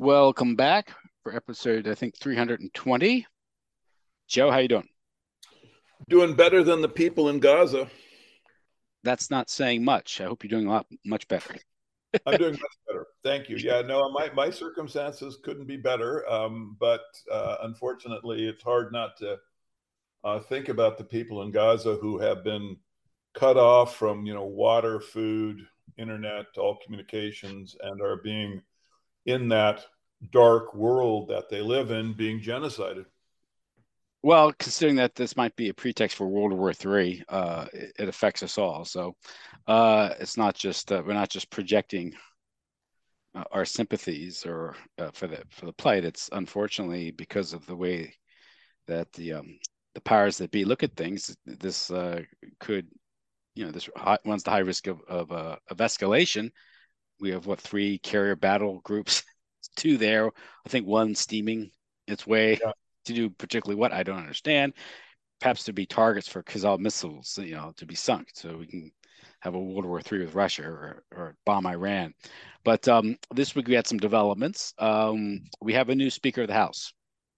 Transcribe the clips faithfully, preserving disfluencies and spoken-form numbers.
Welcome back for episode, I think, three hundred twenty. Joe, how you doing? Doing better than the people in Gaza. That's not saying much. I hope you're doing a lot, much better. I'm doing much better. Thank you. Yeah, no, my, my circumstances couldn't be better. Um, but uh, unfortunately, it's hard not to uh, think about the people in Gaza who have been cut off from, you know, water, food, internet, all communications, and are being in that dark world that they live in, being genocided. Well, considering that this might be a pretext for World War Three, uh, it, it affects us all. So uh, it's not just uh, we're not just projecting uh, our sympathies or uh, for the for the plight. It's unfortunately because of the way that the um, the powers that be look at things. This uh, could, you know, this high, one's the high risk of of, uh, of escalation. We have what, three carrier battle groups, two there. I think one steaming its way Yeah. to do particularly what I don't understand. Perhaps to be targets for Kazal missiles, you know, to be sunk, so we can have a World War Three with Russia or, or bomb Iran. But um, this week we had some developments. Um, we have a new Speaker of the House.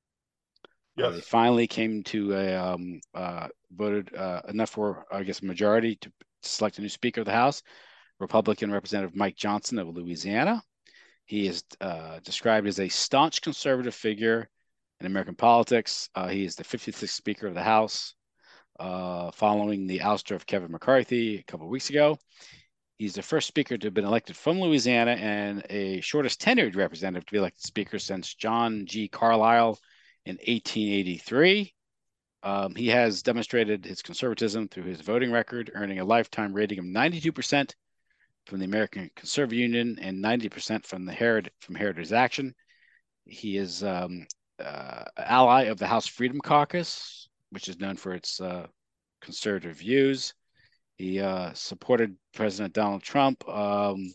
Uh, they Yes. finally came to a um, uh, voted uh, enough for, I guess, a majority to select a new Speaker of the House. Republican Representative Mike Johnson of Louisiana. He is uh, described as a staunch conservative figure in American politics. Uh, he is the fifty-sixth Speaker of the House, uh, following the ouster of Kevin McCarthy a couple of weeks ago. He's the first Speaker to have been elected from Louisiana and a shortest tenured representative to be elected Speaker since John G. Carlisle in eighteen eighty-three. Um, he has demonstrated his conservatism through his voting record, earning a lifetime rating of ninety-two percent from the American Conservative Union and ninety percent from the Herit- from Heritage Action. He is um, uh, ally of the House Freedom Caucus, which is known for its uh, conservative views. He uh, supported President Donald Trump. Um,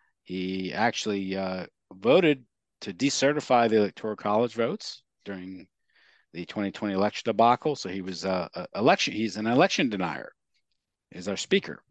he actually uh, voted to decertify the Electoral College votes during the twenty twenty election debacle. So he was uh, election. He's an election denier. Is our speaker.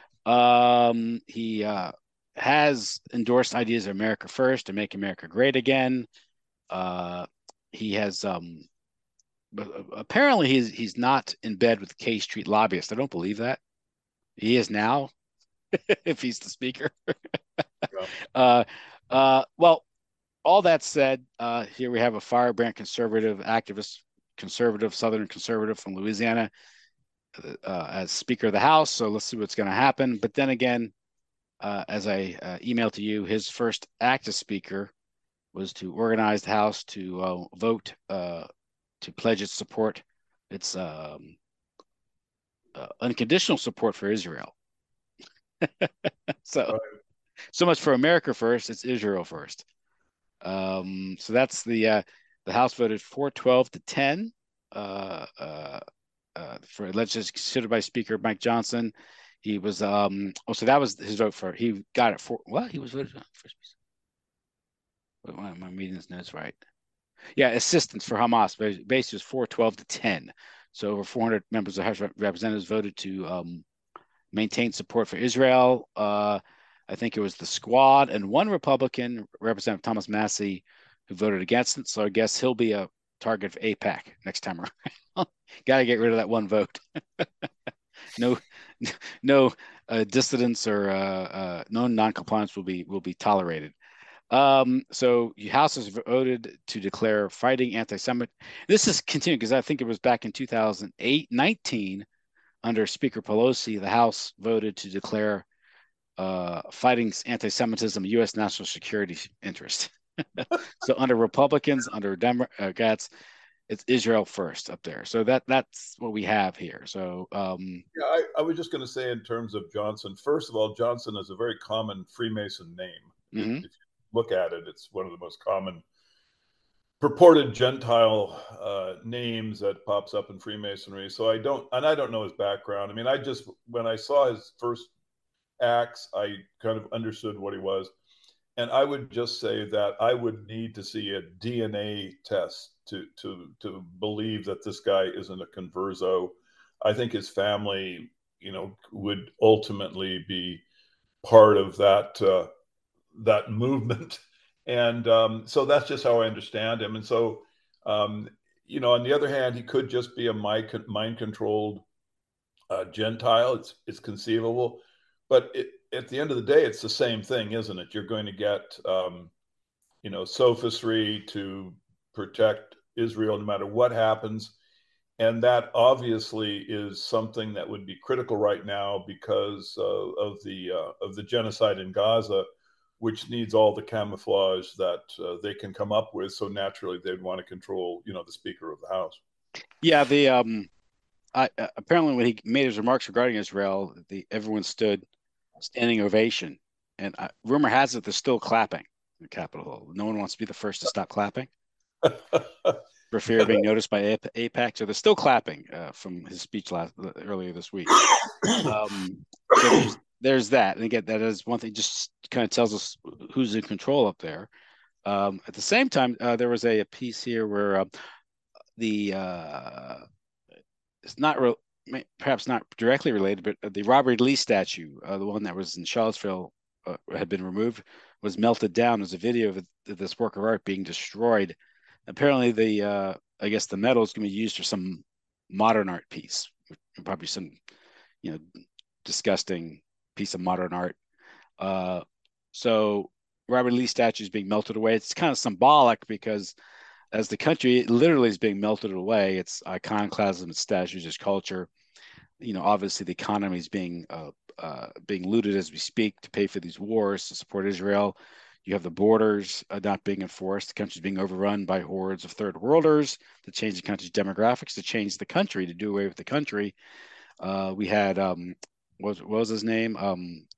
Um, he uh, has endorsed ideas of America First and Make America Great Again. Uh, he has um, apparently he's he's not in bed with K Street lobbyists. I don't believe that. He is now, if he's the speaker. Yeah. uh, uh, well, all that said, uh, here we have a firebrand conservative activist, conservative Southern conservative from Louisiana, uh, as Speaker of the House. So let's see what's going to happen. But then again, uh, as I uh, emailed to you, his first act as Speaker was to organize the House to uh, vote uh, to pledge its support, its um, uh, unconditional support for Israel. so, Right. so much for America first. It's Israel first. Um, so that's the uh, the House voted four twelve to ten uh, uh, uh, for legislation considered by Speaker Mike Johnson. He was um oh so that was his vote for he got it for what he was voted on first. Wait, why am I reading his notes right? Yeah, assistance for Hamas. Base was four twelve to ten. So over four hundred members of the House of Representatives voted to um, maintain support for Israel. Uh, I think it was the Squad and one Republican, Representative Thomas Massie, who voted against it. So I guess he'll be a target of AIPAC next time around. Got to get rid of that one vote. no, no uh, dissidents or uh, uh, no non-compliance will be will be tolerated. Um, so the House has voted to declare fighting anti-Semitic. This is continuing because I think it was back in two thousand eight, nineteen, under Speaker Pelosi, the House voted to declare uh, fighting anti-Semitism a U S national security interest. So under Republicans, under Democrats, it's Israel first up there. So that that's what we have here. So um, Yeah, I, I was just going to say in terms of Johnson, first of all, Johnson is a very common Freemason name. It, mhm. if you look at it, it's one of the most common purported Gentile uh, names that pops up in Freemasonry. So I don't, and I don't know his background. I mean, I just, when I saw his first acts, I kind of understood what he was. And I would just say that I would need to see a D N A test to to to believe that this guy isn't a converso. I think his family, you know, would ultimately be part of that uh, that movement, And um, so that's just how I understand him. And so, um, you know, on the other hand, he could just be a mind controlled uh, Gentile. It's it's conceivable, but it, at the end of the day, it's the same thing, isn't it? You're going to get, um, you know, sophistry to protect Israel no matter what happens. And that obviously is something that would be critical right now because uh, of the uh, of the genocide in Gaza, which needs all the camouflage that uh, they can come up with. So naturally, they'd want to control, you know, the Speaker of the House. Yeah, the um, I, uh, apparently when he made his remarks regarding Israel, the everyone stood standing ovation, and uh, rumor has it they're still clapping in Capitol Hill. No one wants to be the first to stop clapping for fear of being noticed by AIPAC. So they're still clapping uh, from his speech last earlier this week. Um, so there's there's that, and again, that is one thing. Just kind of tells us who's in control up there. Um, at the same time, uh, there was a, a piece here where uh, the uh, it's not real, perhaps not directly related, but the Robert Lee statue, uh, the one that was in Charlottesville, uh, had been removed, was melted down. There's a video of, of this work of art being destroyed. Apparently, the uh, I guess the metal is going to be used for some modern art piece, probably some, you know, disgusting piece of modern art. Uh, so Robert Lee statue is being melted away. It's kind of symbolic because as the country literally is being melted away, its iconoclasm, its statues, its culture. You know, obviously the economy is being uh, uh, being looted as we speak to pay for these wars to support Israel. You have the borders uh, not being enforced. The country's being overrun by hordes of third worlders to change the country's demographics, to change the country, to do away with the country. Uh, we had um, what was, what was his name? Um,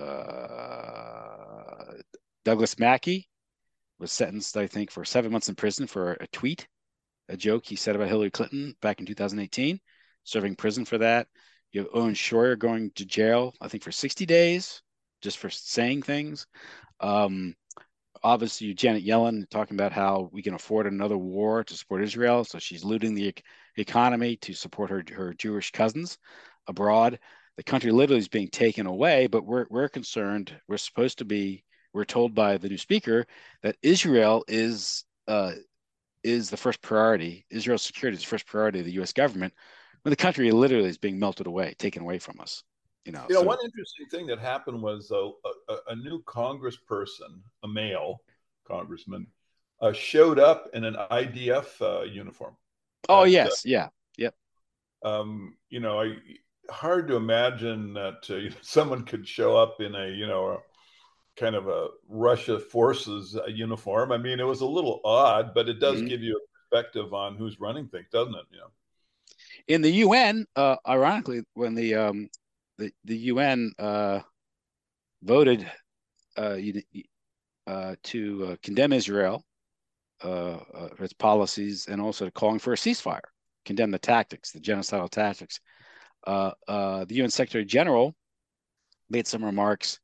uh, Douglas Mackey was sentenced, I think, for seven months in prison for a tweet, a joke he said about Hillary Clinton back in two thousand eighteen, serving prison for that. You have Owen Schroyer going to jail, I think, for sixty days just for saying things. Um, obviously, Janet Yellen talking about how we can afford another war to support Israel. So she's looting the economy to support her, her Jewish cousins abroad. The country literally is being taken away, but we're, we're concerned. We're supposed to be, we're told by the new speaker that Israel is uh, is the first priority. Israel's security is the first priority of the U S government when the country literally is being melted away, taken away from us. You know, you know so one interesting thing that happened was a, a, a new congressperson, a male congressman, uh, showed up in an I D F uh, uniform. oh At, yes, yeah, yep. uh, um, you know, I hard to imagine that uh, someone could show up in a you know a, kind of a Russia forces uh, uniform. I mean, it was a little odd, but it does Mm-hmm. give you a perspective on who's running things, doesn't it? You know. In the U N, uh, ironically, when the um, the the U N uh, voted uh, uh, to uh, condemn Israel uh, uh, for its policies and also calling for a ceasefire, condemn the tactics, the genocidal tactics. Uh, uh, the U N Secretary General made some remarks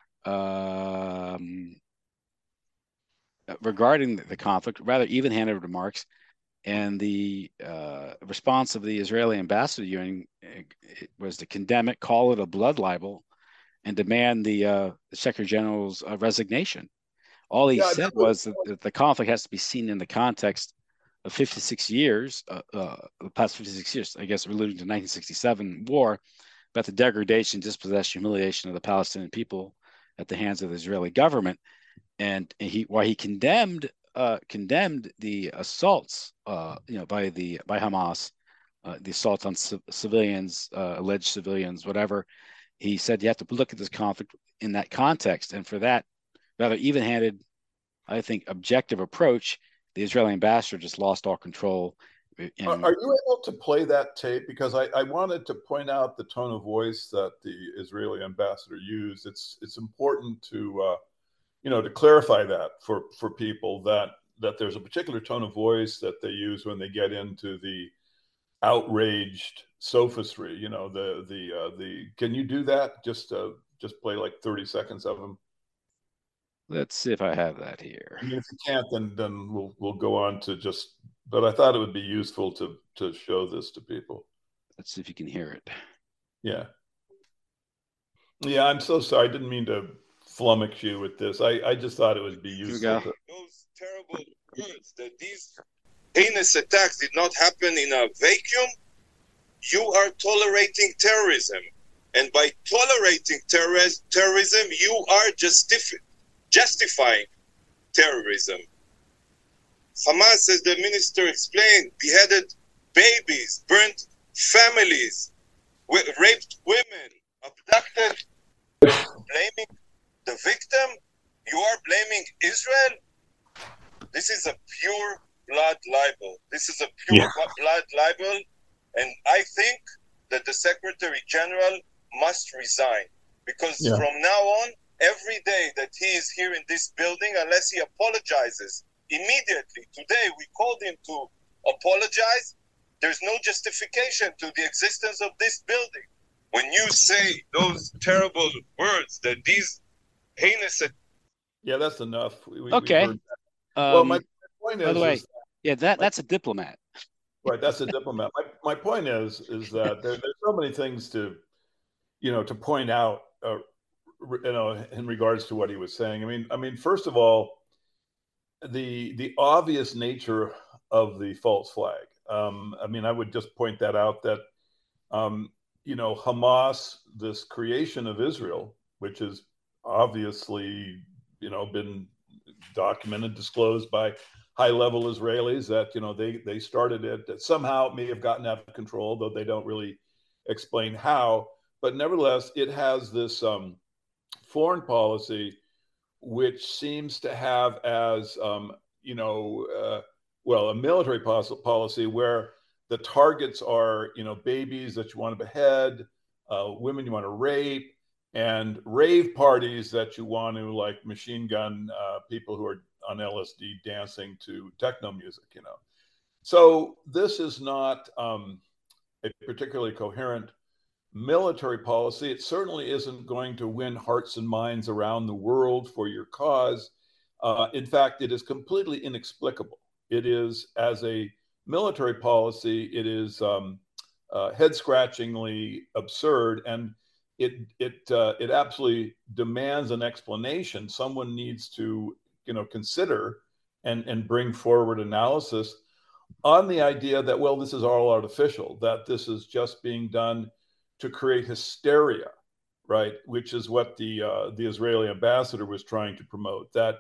um, regarding the conflict, rather even-handed remarks, and the uh, response of the Israeli ambassador to the U N was to condemn it, call it a blood libel, and demand the, uh, the Secretary General's uh, resignation. All he Yeah, said was that, that the conflict has to be seen in the context of fifty-six years, uh, uh, the past fifty-six years, I guess, alluding to nineteen sixty-seven war, about the degradation, dispossession, humiliation of the Palestinian people at the hands of the Israeli government. And he, while he condemned uh, condemned the assaults, uh, you know, by the by Hamas, uh, the assaults on c- civilians, uh, alleged civilians, whatever. He said you have to look at this conflict in that context, and for that rather even-handed, I think, objective approach, the Israeli ambassador just lost all control. Are, And are you able to play that tape? Because I, I wanted to point out the tone of voice that the Israeli ambassador used. It's it's important to uh, you know to clarify that for for people that that there's a particular tone of voice that they use when they get into the outraged sophistry. You know the the uh, the. Can you do that? Just uh, just play like thirty seconds of them. let's see if I have that here. I mean, if you can't, then then we'll we'll go on to just. But I thought it would be useful to to show this to people. Let's see if you can hear it. Yeah, yeah. I'm so sorry. I didn't mean to flummox you with this. I I just thought it would be Here we useful go. to. terrible words, that these heinous attacks did not happen in a vacuum, you are tolerating terrorism. And by tolerating terror- terrorism, you are justif- justifying terrorism. Hamas, as the minister explained, beheaded babies, burnt families, raped women, abducted. Blaming the victim? You are blaming Israel? This is a pure blood libel. This is a pure yeah. blood libel. And I think that the Secretary General must resign. Because yeah. from now on, every day that he is here in this building, unless he apologizes immediately, today we called him to apologize, there's no justification to the existence of this building. When you say those terrible words, that these heinous... Yeah, that's enough. We, okay. Um, well, my point is... By the way, is yeah, that, that's a diplomat. Right, that's a diplomat. My, my point is, is that there, there's so many things to, you know, to point out, uh, you know, in regards to what he was saying. I mean, I mean, first of all, the the obvious nature of the false flag. Um, I mean, I would just point that out that, um, you know, Hamas, this creation of Israel, which has obviously, you know, been documented, disclosed by high-level Israelis, that, you know, they they started it, that somehow it may have gotten out of control, though they don't really explain how. But nevertheless, it has this um, foreign policy which seems to have as, um, you know, uh, well, a military policy where the targets are, you know, babies that you want to behead, uh, women you want to rape, and rave parties that you want to, like, machine gun uh, people who are on L S D dancing to techno music, you know. So this is not um, a particularly coherent military policy. It certainly isn't going to win hearts and minds around the world for your cause. Uh, in fact, it is completely inexplicable. It is, as a military policy, it is um, uh, head-scratchingly absurd, and it it uh, it absolutely demands an explanation. Someone needs to, you know, consider and and bring forward analysis on the idea that, well, this is all artificial, that this is just being done to create hysteria, right? Which is what the uh, the Israeli ambassador was trying to promote, that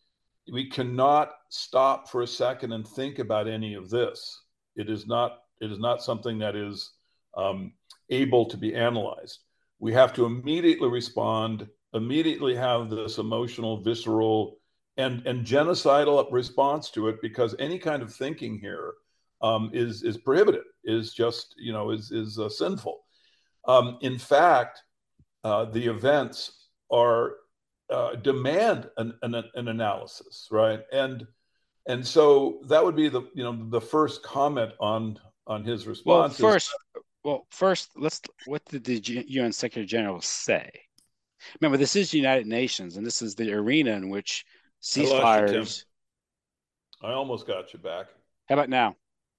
we cannot stop for a second and think about any of this. It is not it is not something that is um, able to be analyzed. We have to immediately respond, immediately have this emotional, visceral, and and genocidal response to it, because any kind of thinking here um, is is prohibited, is just, you know, is is uh, sinful. Um, in fact, uh, the events are uh, demand an, an, an analysis, right? And and so that would be the, you know, the first comment on on his response. Well, first, is, well, first, let's. What did the U N Secretary General say? Remember, this is the United Nations, and this is the arena in which ceasefires. I, I almost got you back. How about now?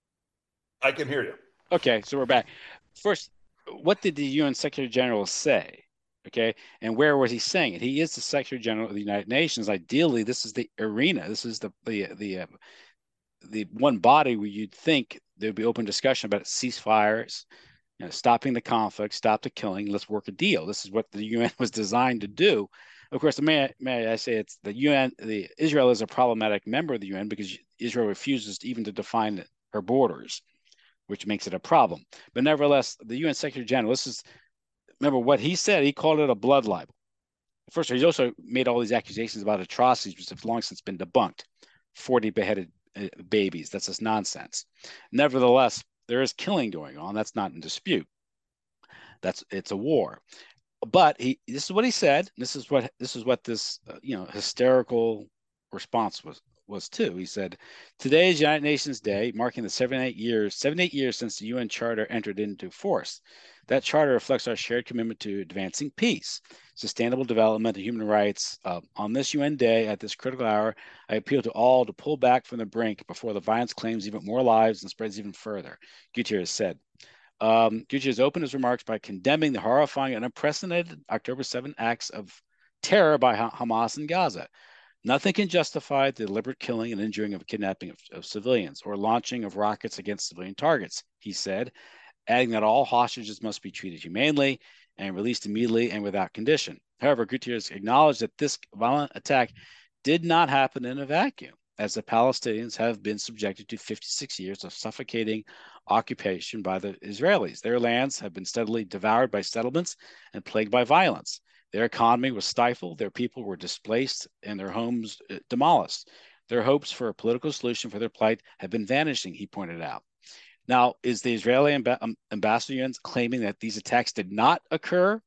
I can hear you. Okay, so we're back. First, what did the U N Secretary General say? Okay, and where was he saying it? He is the Secretary General of the United Nations. Ideally, this is the arena. This is the the the uh, the one body where you'd think there'd be open discussion about ceasefires, you know, stopping the conflict, stop the killing. Let's work a deal. This is what the U N was designed to do. Of course, may may I say it's the U N. The Israel is a problematic member of the U N because Israel refuses even to define her borders, which makes it a problem. But nevertheless, the U N Secretary General, this is, remember what he said, he called it a blood libel. First of all, he's also made all these accusations about atrocities, which have long since been debunked. forty beheaded uh, babies, that's just nonsense. Nevertheless, there is killing going on. That's not in dispute. That's, it's a war. But he, this is what he said. This is what, this is what this, uh, you know, hysterical response was. was too. He said, today is United Nations Day, marking the seventy-eight years, seventy-eight years since the U N Charter entered into force. That charter reflects our shared commitment to advancing peace, sustainable development, and human rights. Uh, on this U N Day, at this critical hour, I appeal to all to pull back from the brink before the violence claims even more lives and spreads even further, Guterres said. Um, Guterres opened his remarks by condemning the horrifying and unprecedented October seventh acts of terror by Hamas in Gaza. Nothing can justify the deliberate killing and injuring of kidnapping of, of civilians or launching of rockets against civilian targets, he said, adding that all hostages must be treated humanely and released immediately and without condition. However, Guterres acknowledged that this violent attack did not happen in a vacuum, as the Palestinians have been subjected to fifty-six years of suffocating occupation by the Israelis. Their lands have been steadily devoured by settlements and plagued by violence. Their economy was stifled, their people were displaced, and their homes demolished. Their hopes for a political solution for their plight have been vanishing, he pointed out. Now, is the Israeli amb- um, ambassador claiming that these attacks did not occur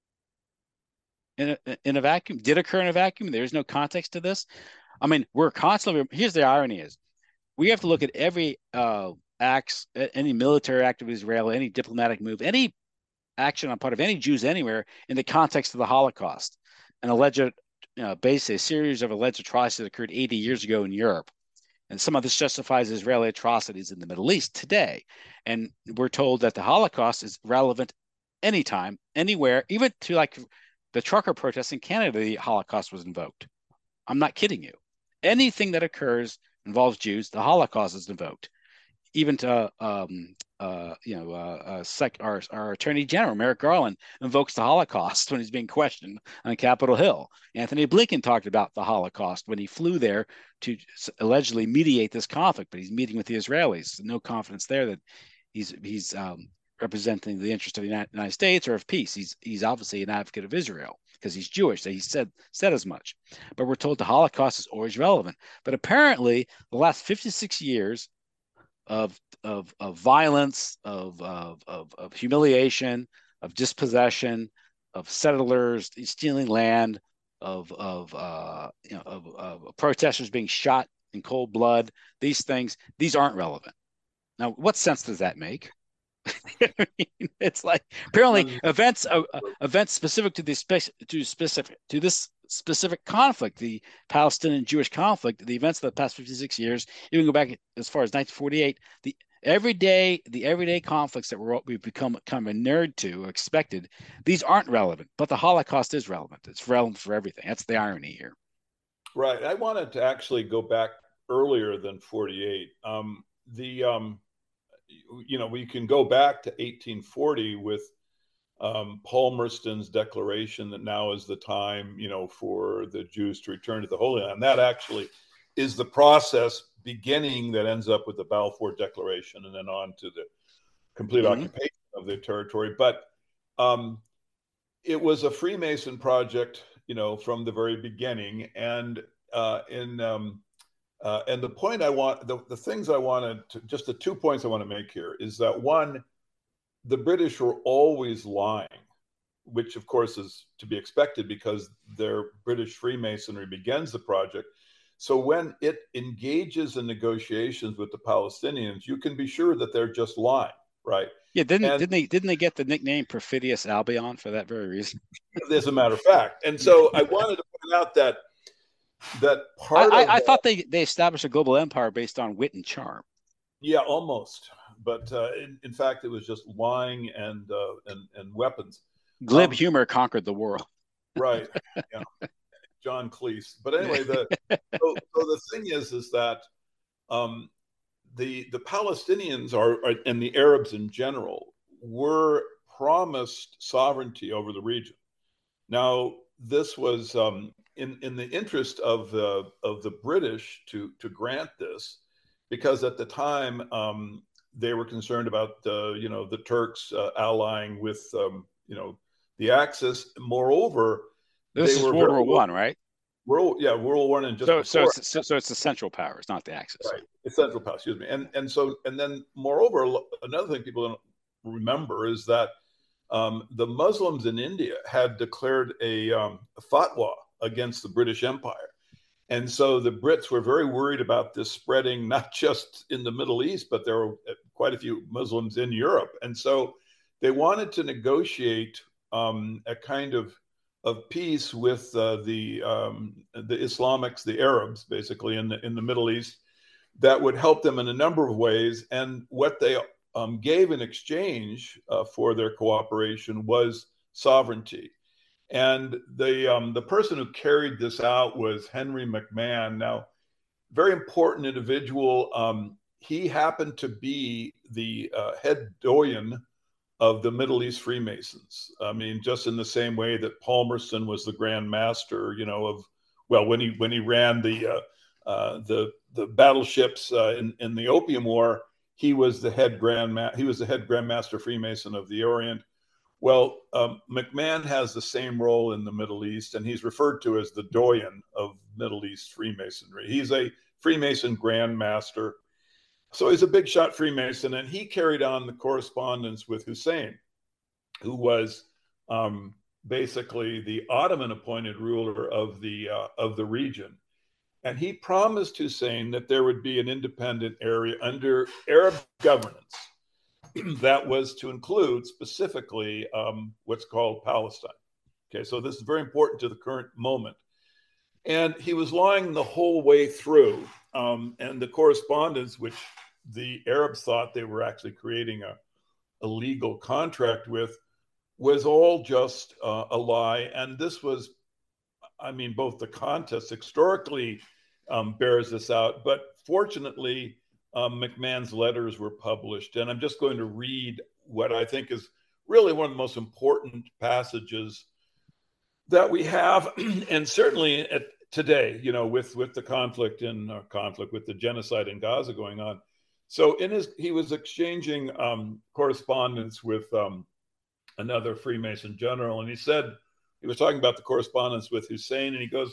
in a, in a vacuum? Did occur in a vacuum? There is no context to this. I mean, we're constantly, here's the irony is, we have to look at every uh, acts, any military act of Israel, any diplomatic move, any action on part of any Jews anywhere in the context of the Holocaust, an alleged, you know, basically a series of alleged atrocities that occurred eighty years ago in Europe. And some of this justifies Israeli atrocities in the Middle East today. And we're told that the Holocaust is relevant anytime, anywhere, even to like the trucker protests in Canada, the Holocaust was invoked. I'm not kidding you. Anything that occurs involves Jews, the Holocaust is invoked. Even to um, uh, you know, uh, uh, sec- our, our Attorney General, Merrick Garland, invokes the Holocaust when he's being questioned on Capitol Hill. Anthony Blinken talked about the Holocaust when he flew there to allegedly mediate this conflict, but he's meeting with the Israelis. No confidence there that he's he's um, representing the interest of the United States or of peace. He's he's obviously an advocate of Israel because he's Jewish. So he said said as much. But we're told the Holocaust is always relevant. But apparently, the last fifty-six years of of of violence, of of of, of humiliation, of dispossession, of settlers stealing land, of of uh, you know of, of protesters being shot in cold blood. These things, these aren't relevant. Now, what sense does that make? I mean, it's like apparently um, events uh, events specific to this spe- to specific to this specific conflict, the Palestinian Jewish conflict, the events of the past fifty-six years, even go back as far as nineteen forty-eight, the everyday the everyday conflicts that we're, we've become kind of a nerd to, expected, these aren't relevant, but the Holocaust is relevant. It's relevant for everything. That's the irony here. Right. I wanted to actually go back earlier than forty-eight. Um, the um, you know, we can go back to eighteen forty with um, Palmerston's declaration that now is the time, you know, for the Jews to return to the Holy Land. That actually is the process beginning that ends up with the Balfour Declaration and then on to the complete mm-hmm. occupation of the territory. But um, it was a Freemason project, you know, from the very beginning. And uh, in um, uh, and the point I want, the, the things I wanted to, just the two points I want to make here is that one, the British were always lying, which of course is to be expected because their British Freemasonry begins the project. So when it engages in negotiations with the Palestinians, you can be sure that they're just lying, right? Yeah, didn't and, didn't they didn't they get the nickname Perfidious Albion for that very reason? As a matter of fact. And so I wanted to point out that that part I, of I, I that, thought they, they established a global empire based on wit and charm. Yeah, almost. But uh, in, in fact, it was just lying and uh, and, and weapons. Glib um, humor conquered the world. Right. Yeah. John Cleese. But anyway, the so, so the thing is, is that um, the the Palestinians are, are and the Arabs in general were promised sovereignty over the region. Now, this was um, in in the interest of the of the British to to grant this, because at the time um, they were concerned about uh, you know the Turks uh, allying with um, you know the Axis. Moreover, this they is were World War well, One, right? World, yeah, World War One, and just so before. so it's, so so it's the Central Powers, not the Axis. Right, it's Central Powers. Excuse me. And and so and then moreover, another thing people don't remember is that um, the Muslims in India had declared a, um, a fatwa against the British Empire. And so the Brits were very worried about this spreading, not just in the Middle East, but there were quite a few Muslims in Europe. And so they wanted to negotiate um, a kind of, of peace with uh, the, um, the Islamics, the Arabs, basically, in the, in the Middle East, that would help them in a number of ways. And what they um, gave in exchange uh, for their cooperation was sovereignty. And the um, the person who carried this out was Henry McMahon. Now, very important individual. Um, he happened to be the uh, head doyen of the Middle East Freemasons. I mean, just in the same way that Palmerston was the Grand Master, you know, of, well, when he when he ran the uh, uh, the the battleships uh, in in the Opium War, he was the head Grand Ma- he was the head Grand Master Freemason of the Orient. Well, um, McMahon has the same role in the Middle East, and he's referred to as the doyen of Middle East Freemasonry. He's a Freemason Grand Master. So he's a big shot Freemason, and he carried on the correspondence with Hussein, who was um, basically the Ottoman appointed ruler of the uh, of the region. And he promised Hussein that there would be an independent area under Arab governance that was to include specifically um, what's called Palestine. Okay, so this is very important to the current moment. And he was lying the whole way through. Um, and the correspondence, which the Arabs thought they were actually creating a, a legal contract with, was all just uh, a lie. And this was, I mean, both the context historically um, bears this out, but fortunately, um, McMahon's letters were published. And I'm just going to read what I think is really one of the most important passages that we have, and certainly at today, you know, with, with the conflict in uh, conflict with the genocide in Gaza going on. So in his, he was exchanging um, correspondence with um, another Freemason general, and he said, he was talking about the correspondence with Hussein, and he goes,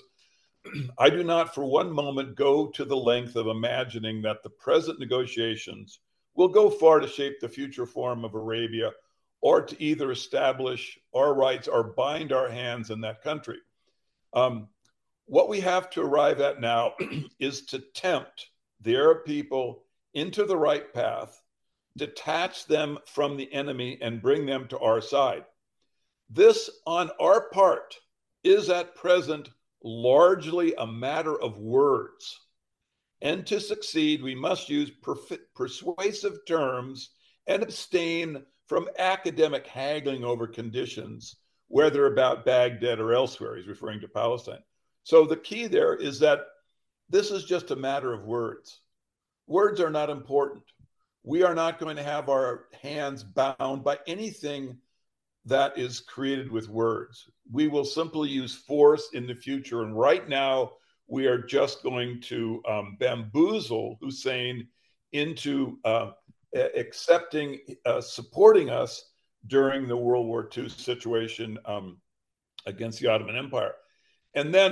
I do not for one moment go to the length of imagining that the present negotiations will go far to shape the future form of Arabia, or to either establish our rights or bind our hands in that country. Um, what we have to arrive at now is to tempt the Arab people into the right path, detach them from the enemy, and bring them to our side. This, on our part, is at present largely a matter of words. And to succeed, we must use perf- persuasive terms and abstain from academic haggling over conditions, whether about Baghdad or elsewhere. He's referring to Palestine. So the key there is that this is just a matter of words. Words are not important. We are not going to have our hands bound by anything that is created with words. We will simply use force in the future. And right now, we are just going to um, bamboozle Hussein into uh, accepting, uh, supporting us during the World War Two situation um, against the Ottoman Empire. And then,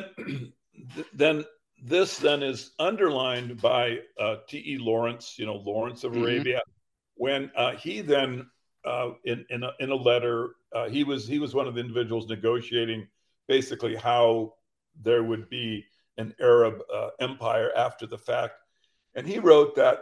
then this then is underlined by uh, T E Lawrence, you know, Lawrence of Arabia, mm-hmm. when uh, he then, uh, in in a, in a letter, uh, he was he was one of the individuals negotiating basically how there would be an Arab uh, empire after the fact, and he wrote that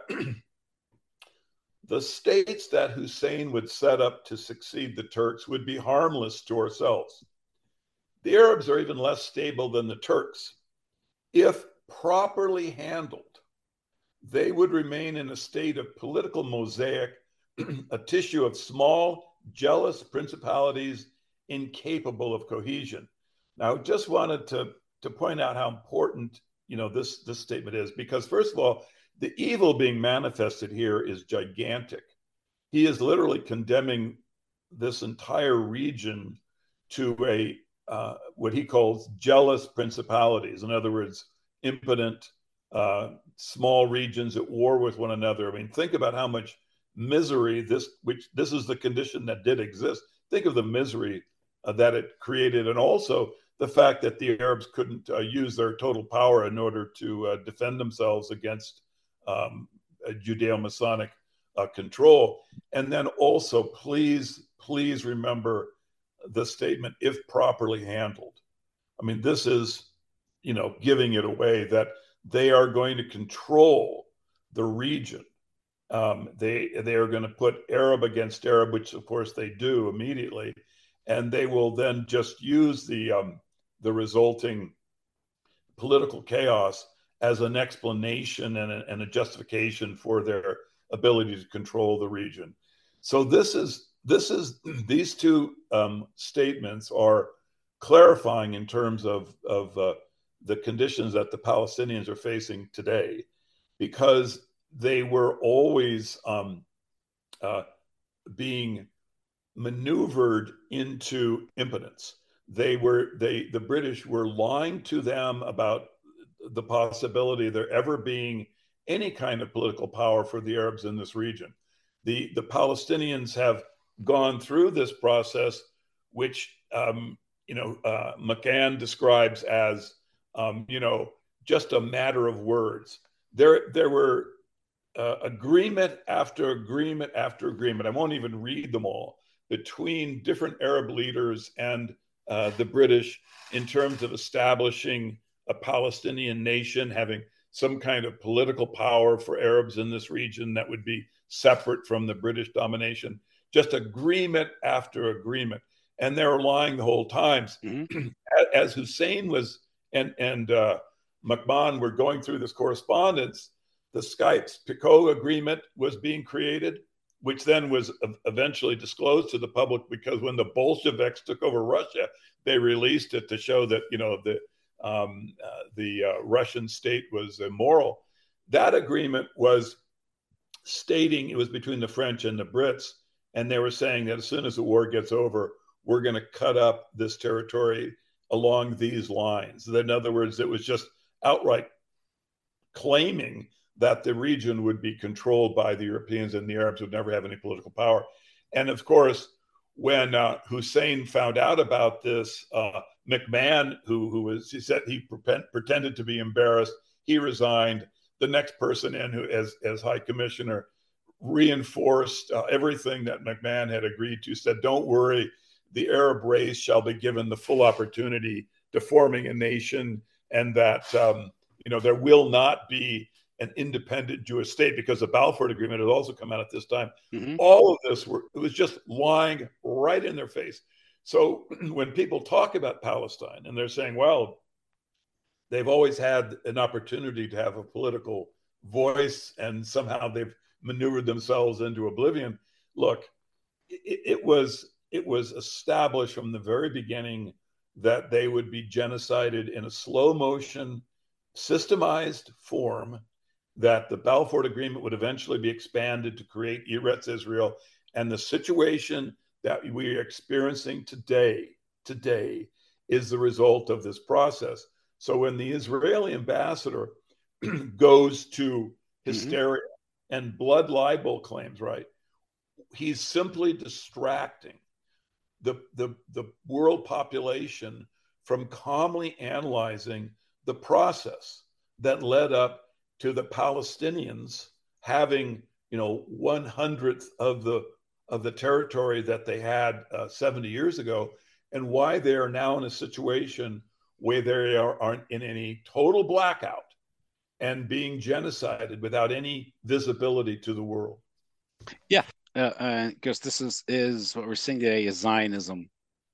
the states that Hussein would set up to succeed the Turks would be harmless to ourselves. The Arabs are even less stable than the Turks. If properly handled, they would remain in a state of political mosaic, a tissue of small, jealous principalities incapable of cohesion. Now, I just wanted to, to point out how important, you know, this, this statement is, because first of all, the evil being manifested here is gigantic. He is literally condemning this entire region to a uh, what he calls jealous principalities. In other words, impotent, uh, small regions at war with one another. I mean, think about how much misery this, which this is the condition that did exist. Think of the misery uh, that it created, and also the fact that the Arabs couldn't uh, use their total power in order to uh, defend themselves against um, Judeo-Masonic uh, control. And then also, please, please remember the statement, if properly handled. I mean, this is, you know, giving it away that they are going to control the region. Um, they, they are going to put Arab against Arab, which of course they do immediately. And they will then just use the, um, the resulting political chaos as an explanation and a, and a justification for their ability to control the region. So this is, this is, these two um, statements are clarifying in terms of, of uh, the conditions that the Palestinians are facing today, because they were always um, uh, being maneuvered into impotence. They were they the British were lying to them about the possibility of there ever being any kind of political power for the Arabs in this region. The the Palestinians have gone through this process, which um, you know uh, McGahn describes as um, you know just a matter of words. There there were uh, agreement after agreement after agreement. I won't even read them all, between different Arab leaders and uh, the British in terms of establishing a Palestinian nation, having some kind of political power for Arabs in this region that would be separate from the British domination. Just agreement after agreement. And they were lying the whole time. Mm-hmm. As Hussein was and, and uh, McMahon were going through this correspondence, the Sykes-Picot Agreement was being created, which then was eventually disclosed to the public, because when the Bolsheviks took over Russia, they released it to show that, you know, the um, uh, the uh, Russian state was immoral. That agreement was stating, it was between the French and the Brits, and they were saying that as soon as the war gets over, we're going to cut up this territory along these lines. In other words, it was just outright claiming that the region would be controlled by the Europeans and the Arabs would never have any political power. And of course, when uh, Hussein found out about this, uh, McMahon, who, who was, he said he pre- pretended to be embarrassed, he resigned. The next person in, who as, as High Commissioner, reinforced uh, everything that McMahon had agreed to, said, don't worry, the Arab race shall be given the full opportunity to forming a nation, and that um, you know there will not be an independent Jewish state, because the Balfour Agreement had also come out at this time. Mm-hmm. All of this were, it was just lying right in their face. So when people talk about Palestine and they're saying, well, they've always had an opportunity to have a political voice and somehow they've maneuvered themselves into oblivion. Look, it, it was it was established from the very beginning that they would be genocided in a slow motion, systemized form, that the Balfour Agreement would eventually be expanded to create Eretz Israel. And the situation that we are experiencing today, today is the result of this process. So when the Israeli ambassador goes to hysteria mm-hmm. and blood libel claims, right, he's simply distracting the, the, the world population from calmly analyzing the process that led up to the Palestinians having, you know, one hundredth of the of the territory that they had uh, seventy years ago, and why they are now in a situation where they are, aren't in any total blackout and being genocided without any visibility to the world. Yeah, because uh, uh, this is is what we're seeing today is Zionism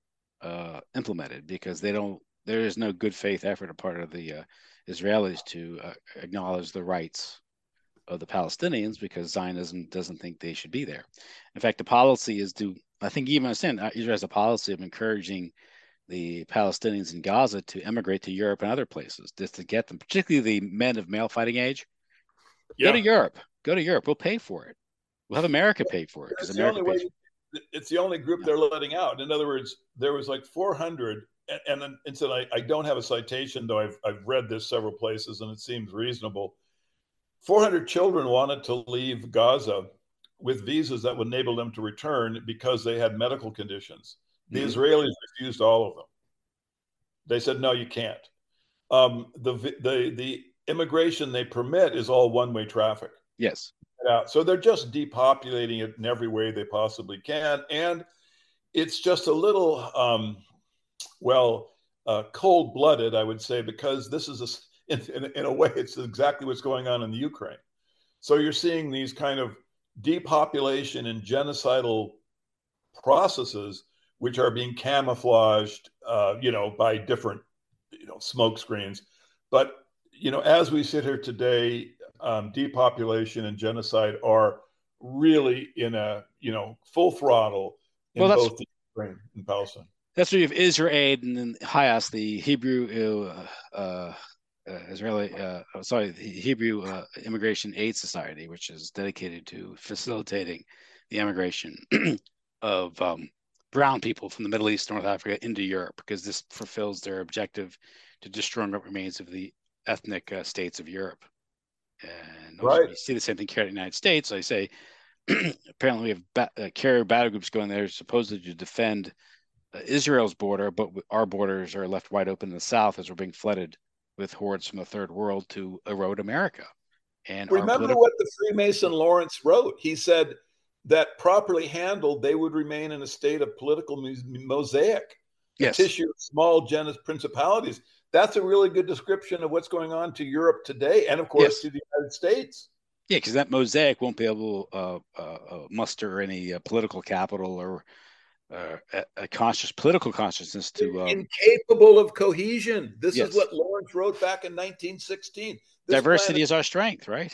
uh, implemented, because they don't. There is no good faith effort on part of the uh, Israelis to uh, acknowledge the rights of the Palestinians, because Zionism doesn't think they should be there. In fact, the policy is to, I think you even understand, Israel has a policy of encouraging the Palestinians in Gaza to emigrate to Europe and other places, just to get them, particularly the men of male fighting age. Yeah. Go to Europe. Go to Europe. We'll pay for it. We'll have America pay for it, because America pays for it. It's the only group yeah. they're letting out. In other words, there was like four hundred, and, and, and so I, I don't have a citation, though I've, I've read this several places, and it seems reasonable. four hundred children wanted to leave Gaza with visas that would enable them to return because they had medical conditions. The mm-hmm. Israelis refused all of them. They said, no, you can't. Um, the, the, the immigration they permit is all one-way traffic. Yes. Yeah, so they're just depopulating it in every way they possibly can. And it's just a little, um, well, uh, cold-blooded, I would say, because this is a In, in, in a way, it's exactly what's going on in the Ukraine. So you're seeing these kind of depopulation and genocidal processes, which are being camouflaged, uh, you know, by different, you know, smoke screens. But, you know, as we sit here today, um, depopulation and genocide are really in a, you know, full throttle in well, both the Ukraine and Palestine. That's where you have Israel Aid and then Hayas, the Hebrew uh, uh, Israeli, uh, oh, sorry, the Hebrew uh, Immigration Aid Society, which is dedicated to facilitating the immigration of um, brown people from the Middle East, North Africa into Europe, because this fulfills their objective to destroy what remains of the ethnic uh, states of Europe. And also, Right. you see the same thing here in the United States. I say, apparently, we have ba- uh, carrier battle groups going there supposedly to defend uh, Israel's border, but our borders are left wide open in the south as we're being flooded with hordes from the third world to erode America. And our Remember political, what the Freemason Lawrence wrote? He said that properly handled, they would remain in a state of political mosaic, a yes, tissue of small genus principalities. That's a really good description of what's going on to Europe today, and of course yes. to the United States. Yeah, because that mosaic won't be able to uh, uh, uh, muster any uh, political capital or uh, a, a conscious political consciousness to um, incapable of cohesion. This yes. is what Lawrence wrote back in nineteen sixteen. This Diversity planet, is our strength, right?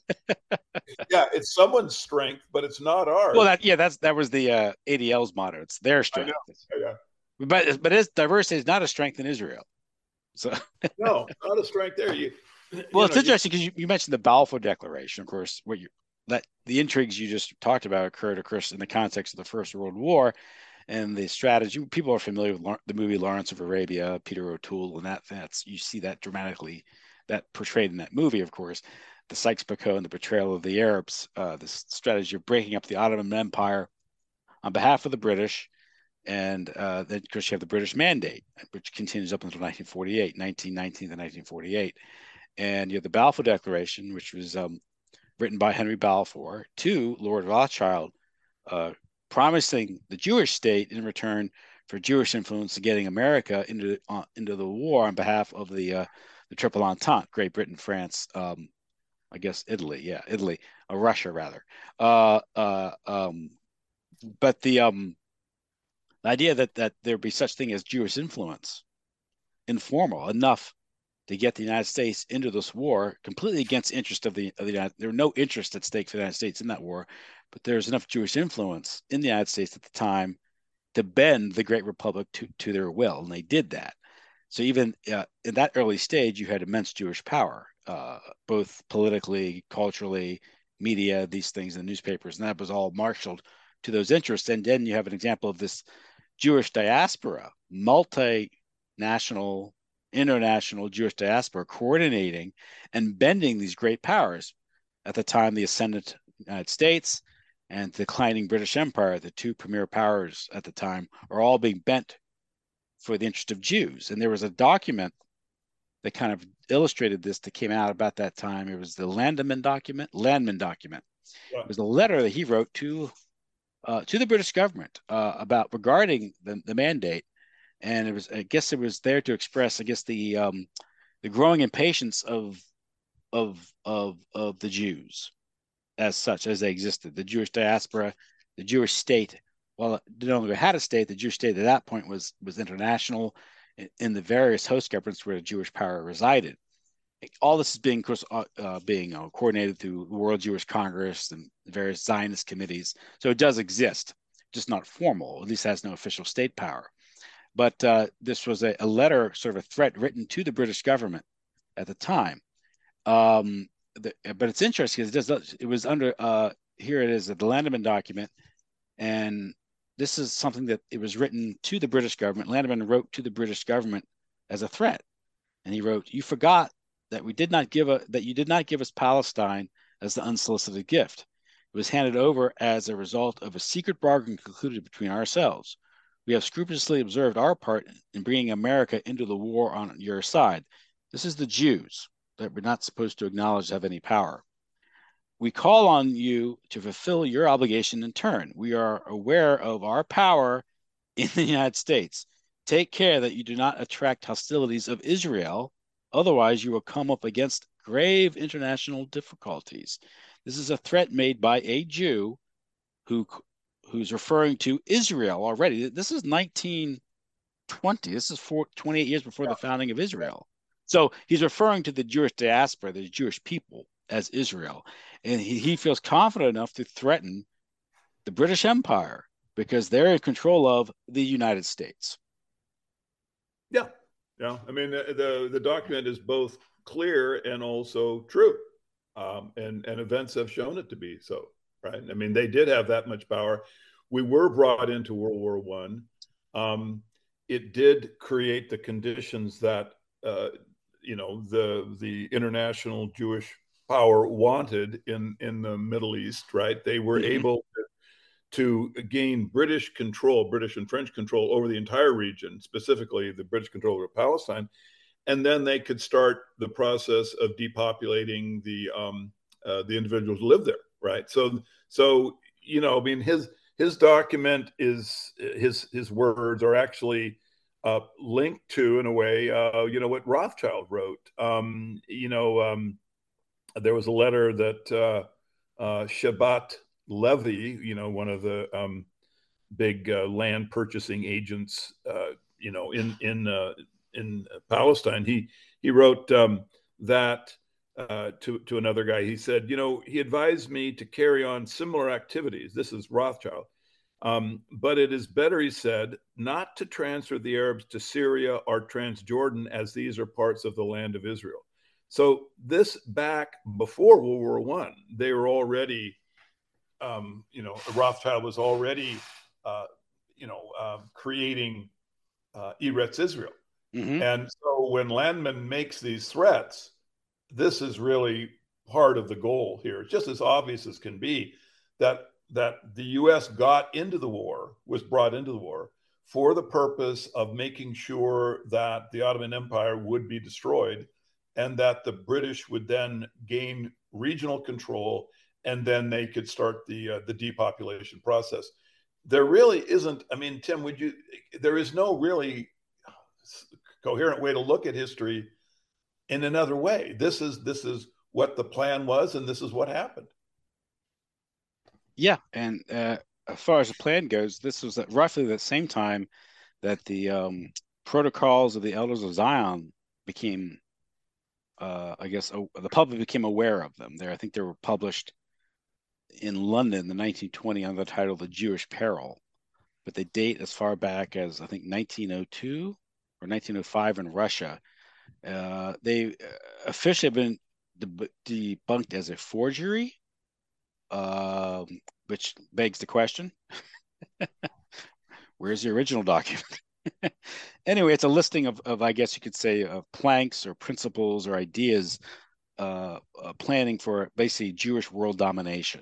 yeah, it's someone's strength, but it's not ours. Well, that yeah, that's that was the uh, A D L's motto. It's their strength. I know. Yeah. But but it's, diversity is not a strength in Israel. So no, not a strength there. You, well, you it's know, interesting because you, you mentioned the Balfour Declaration, of course, where you that the intrigues you just talked about occurred, of course, in the context of the First World War, and the strategy. People are familiar with the movie Lawrence of Arabia, Peter O'Toole, and that that's you see that dramatically, that portrayed in that movie, of course, the Sykes-Picot and the betrayal of the Arabs, uh, this strategy of breaking up the Ottoman Empire on behalf of the British. And uh, then, of course, you have the British Mandate, which continues up until nineteen forty-eight, nineteen nineteen to nineteen forty-eight. And you have the Balfour Declaration, which was um, written by Henry Balfour to Lord Rothschild, uh, promising the Jewish state in return for Jewish influence in getting America into uh, into the war on behalf of the uh, the Triple Entente, Great Britain, France, um, I guess Italy, yeah, Italy, uh, Russia rather. Uh, uh, um, but the um, the idea that that there be such thing as Jewish influence, informal enough to get the United States into this war, completely against the interest of the of the United. There were no interest at stake for the United States in that war, but there's enough Jewish influence in the United States at the time to bend the Great Republic to to their will, and they did that. So even uh, in that early stage, you had immense Jewish power, uh, both politically, culturally, media, these things, the newspapers, and that was all marshaled to those interests. And then you have an example of this Jewish diaspora, multinational, international Jewish diaspora, coordinating and bending these great powers. At the time, the ascendant United States and the declining British Empire, the two premier powers at the time, are all being bent for the interest of Jews. And there was a document that kind of illustrated this that came out about that time. It was the Landman document. Landman document. Yeah. It was a letter that he wrote to uh, to the British government uh, about regarding the, the mandate, and it was, I guess, it was there to express, I guess, the um, the growing impatience of of of of the Jews as such as they existed, the Jewish diaspora, the Jewish state. Well, it no longer had a state. The Jewish state at that point was was international in, in the various host governments where the Jewish power resided. All this is being, of course, uh, uh, being uh, coordinated through the World Jewish Congress and various Zionist committees. So it does exist, just not formal. At least has no official state power. But uh, this was a, a letter, sort of a threat written to the British government at the time. Um, the, but it's interesting because it does. It was under uh, here. It is the Landman document, and this is something that it was written to the British government. Landman wrote to the British government as a threat, and he wrote, "You forgot that we did not give a that you did not give us Palestine as the unsolicited gift. It was handed over as a result of a secret bargain concluded between ourselves. We have scrupulously observed our part in bringing America into the war on your side. This is the Jews that we're not supposed to acknowledge have any power. We call on you to fulfill your obligation in turn. We are aware of our power in the United States. Take care that you do not attract hostilities of Israel. Otherwise, you will come up against grave international difficulties." This is a threat made by a Jew who who's referring to Israel already. This is nineteen twenty. This is four, twenty-eight years before yeah. the founding of Israel. So he's referring to the Jewish diaspora, the Jewish people, as Israel. And he, he feels confident enough to threaten the British Empire because they're in control of the United States. Yeah, yeah. I mean, the the, the document is both clear and also true, um, and and events have shown it to be so. Right? I mean, they did have that much power. We were brought into World War One. Um, it did create the conditions that uh, you know the the international Jewish power wanted in in the Middle East. Right? They were Mm-hmm. able to gain British control, British and French control over the entire region, specifically the British control over Palestine, and then they could start the process of depopulating the um, uh, the individuals who live there. Right. So, so you know, I mean, his his document is his his words are actually uh, linked to, in a way, uh, you know, what Rothschild wrote. Um, you know, um, there was a letter that uh, uh, Shabbat Levy, you know, one of the um, big uh, land purchasing agents, uh, you know, in in uh, in Palestine. He he wrote um, that uh, to to another guy. He said, you know, he advised me to carry on similar activities. This is Rothschild. Um, but it is better, he said, not to transfer the Arabs to Syria or Transjordan, as these are parts of the land of Israel. So this back before World War One, they were already, um, you know, Rothschild was already, uh, you know, uh, creating uh, Eretz Israel. Mm-hmm. And so when Landman makes these threats, this is really part of the goal here. It's just as obvious as can be that that the U S got into the war, was brought into the war for the purpose of making sure that the Ottoman Empire would be destroyed and that the British would then gain regional control, and then they could start the uh, the depopulation process. There really isn't, I mean, Tim, would you, there is no really coherent way to look at history in another way. This is this is what the plan was, and this is what happened. Yeah, and uh, as far as the plan goes, this was at roughly the same time that the um, protocols of the Elders of Zion became, uh, I guess, uh, the public became aware of them. There, I think they were published in London in nineteen twenty under the title "The Jewish Peril," but they date as far back as I think nineteen oh two or nineteen oh five in Russia. Uh, they officially have been deb- debunked as a forgery, um, which begs the question: where's the original document? Anyway, it's a listing of, of, I guess you could say, of planks or principles or ideas uh, uh, planning for basically Jewish world domination.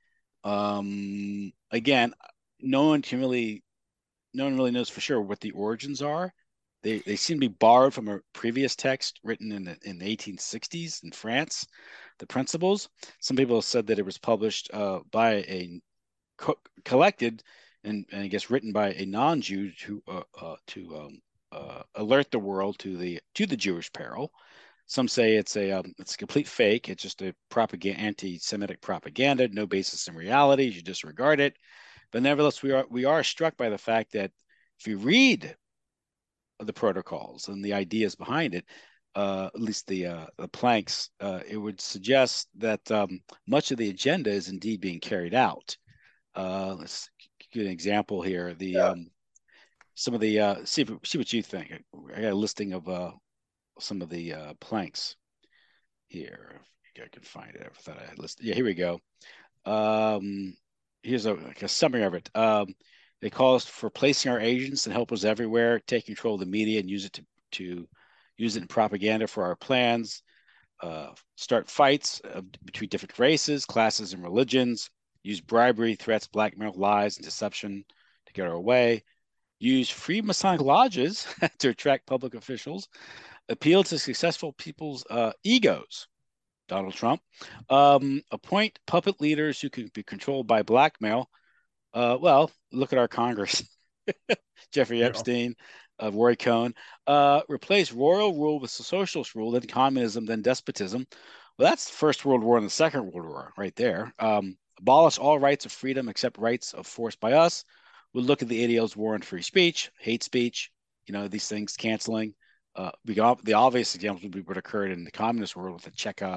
Um, again, no one can really, no one really knows for sure what the origins are. They they seem to be borrowed from a previous text written in the in the eighteen sixties in France. The principles. Some people have said that it was published uh, by a co- collected and, and I guess written by a non-Jew to uh, uh, to um, uh, alert the world to the to the Jewish peril. Some say it's a um, it's a complete fake. It's just a propaganda, anti-Semitic propaganda, no basis in reality. You disregard it. But nevertheless, we are we are struck by the fact that if you read the protocols and the ideas behind it, uh, at least the uh, the planks, uh, it would suggest that um, much of the agenda is indeed being carried out. Uh, let's give an example here. The yeah. um, some of the uh, see if, see what you think. I got a listing of uh, some of the uh, planks here. If I can find it. I thought I had listed. Yeah, here we go. Um, here's a, like a summary of it. Um, they call us for placing our agents and helpers everywhere, take control of the media and use it to, to use it in propaganda for our plans, uh, start fights uh, between different races, classes, and religions, use bribery, threats, blackmail, lies, and deception to get our way, use free Masonic lodges to attract public officials, appeal to successful people's uh, egos, Donald Trump, um, appoint puppet leaders who can be controlled by blackmail. Uh, well, look at our Congress. Jeffrey Epstein, uh, Roy Cohn. Uh, replace royal rule with socialist rule, then communism, then despotism. Well, that's the First World War and the Second World War right there. Um, abolish all rights of freedom except rights of force by us. We'll look at the A D L's war on free speech, hate speech, you know, these things canceling. Uh, we got the obvious examples would be what occurred in the communist world with the Cheka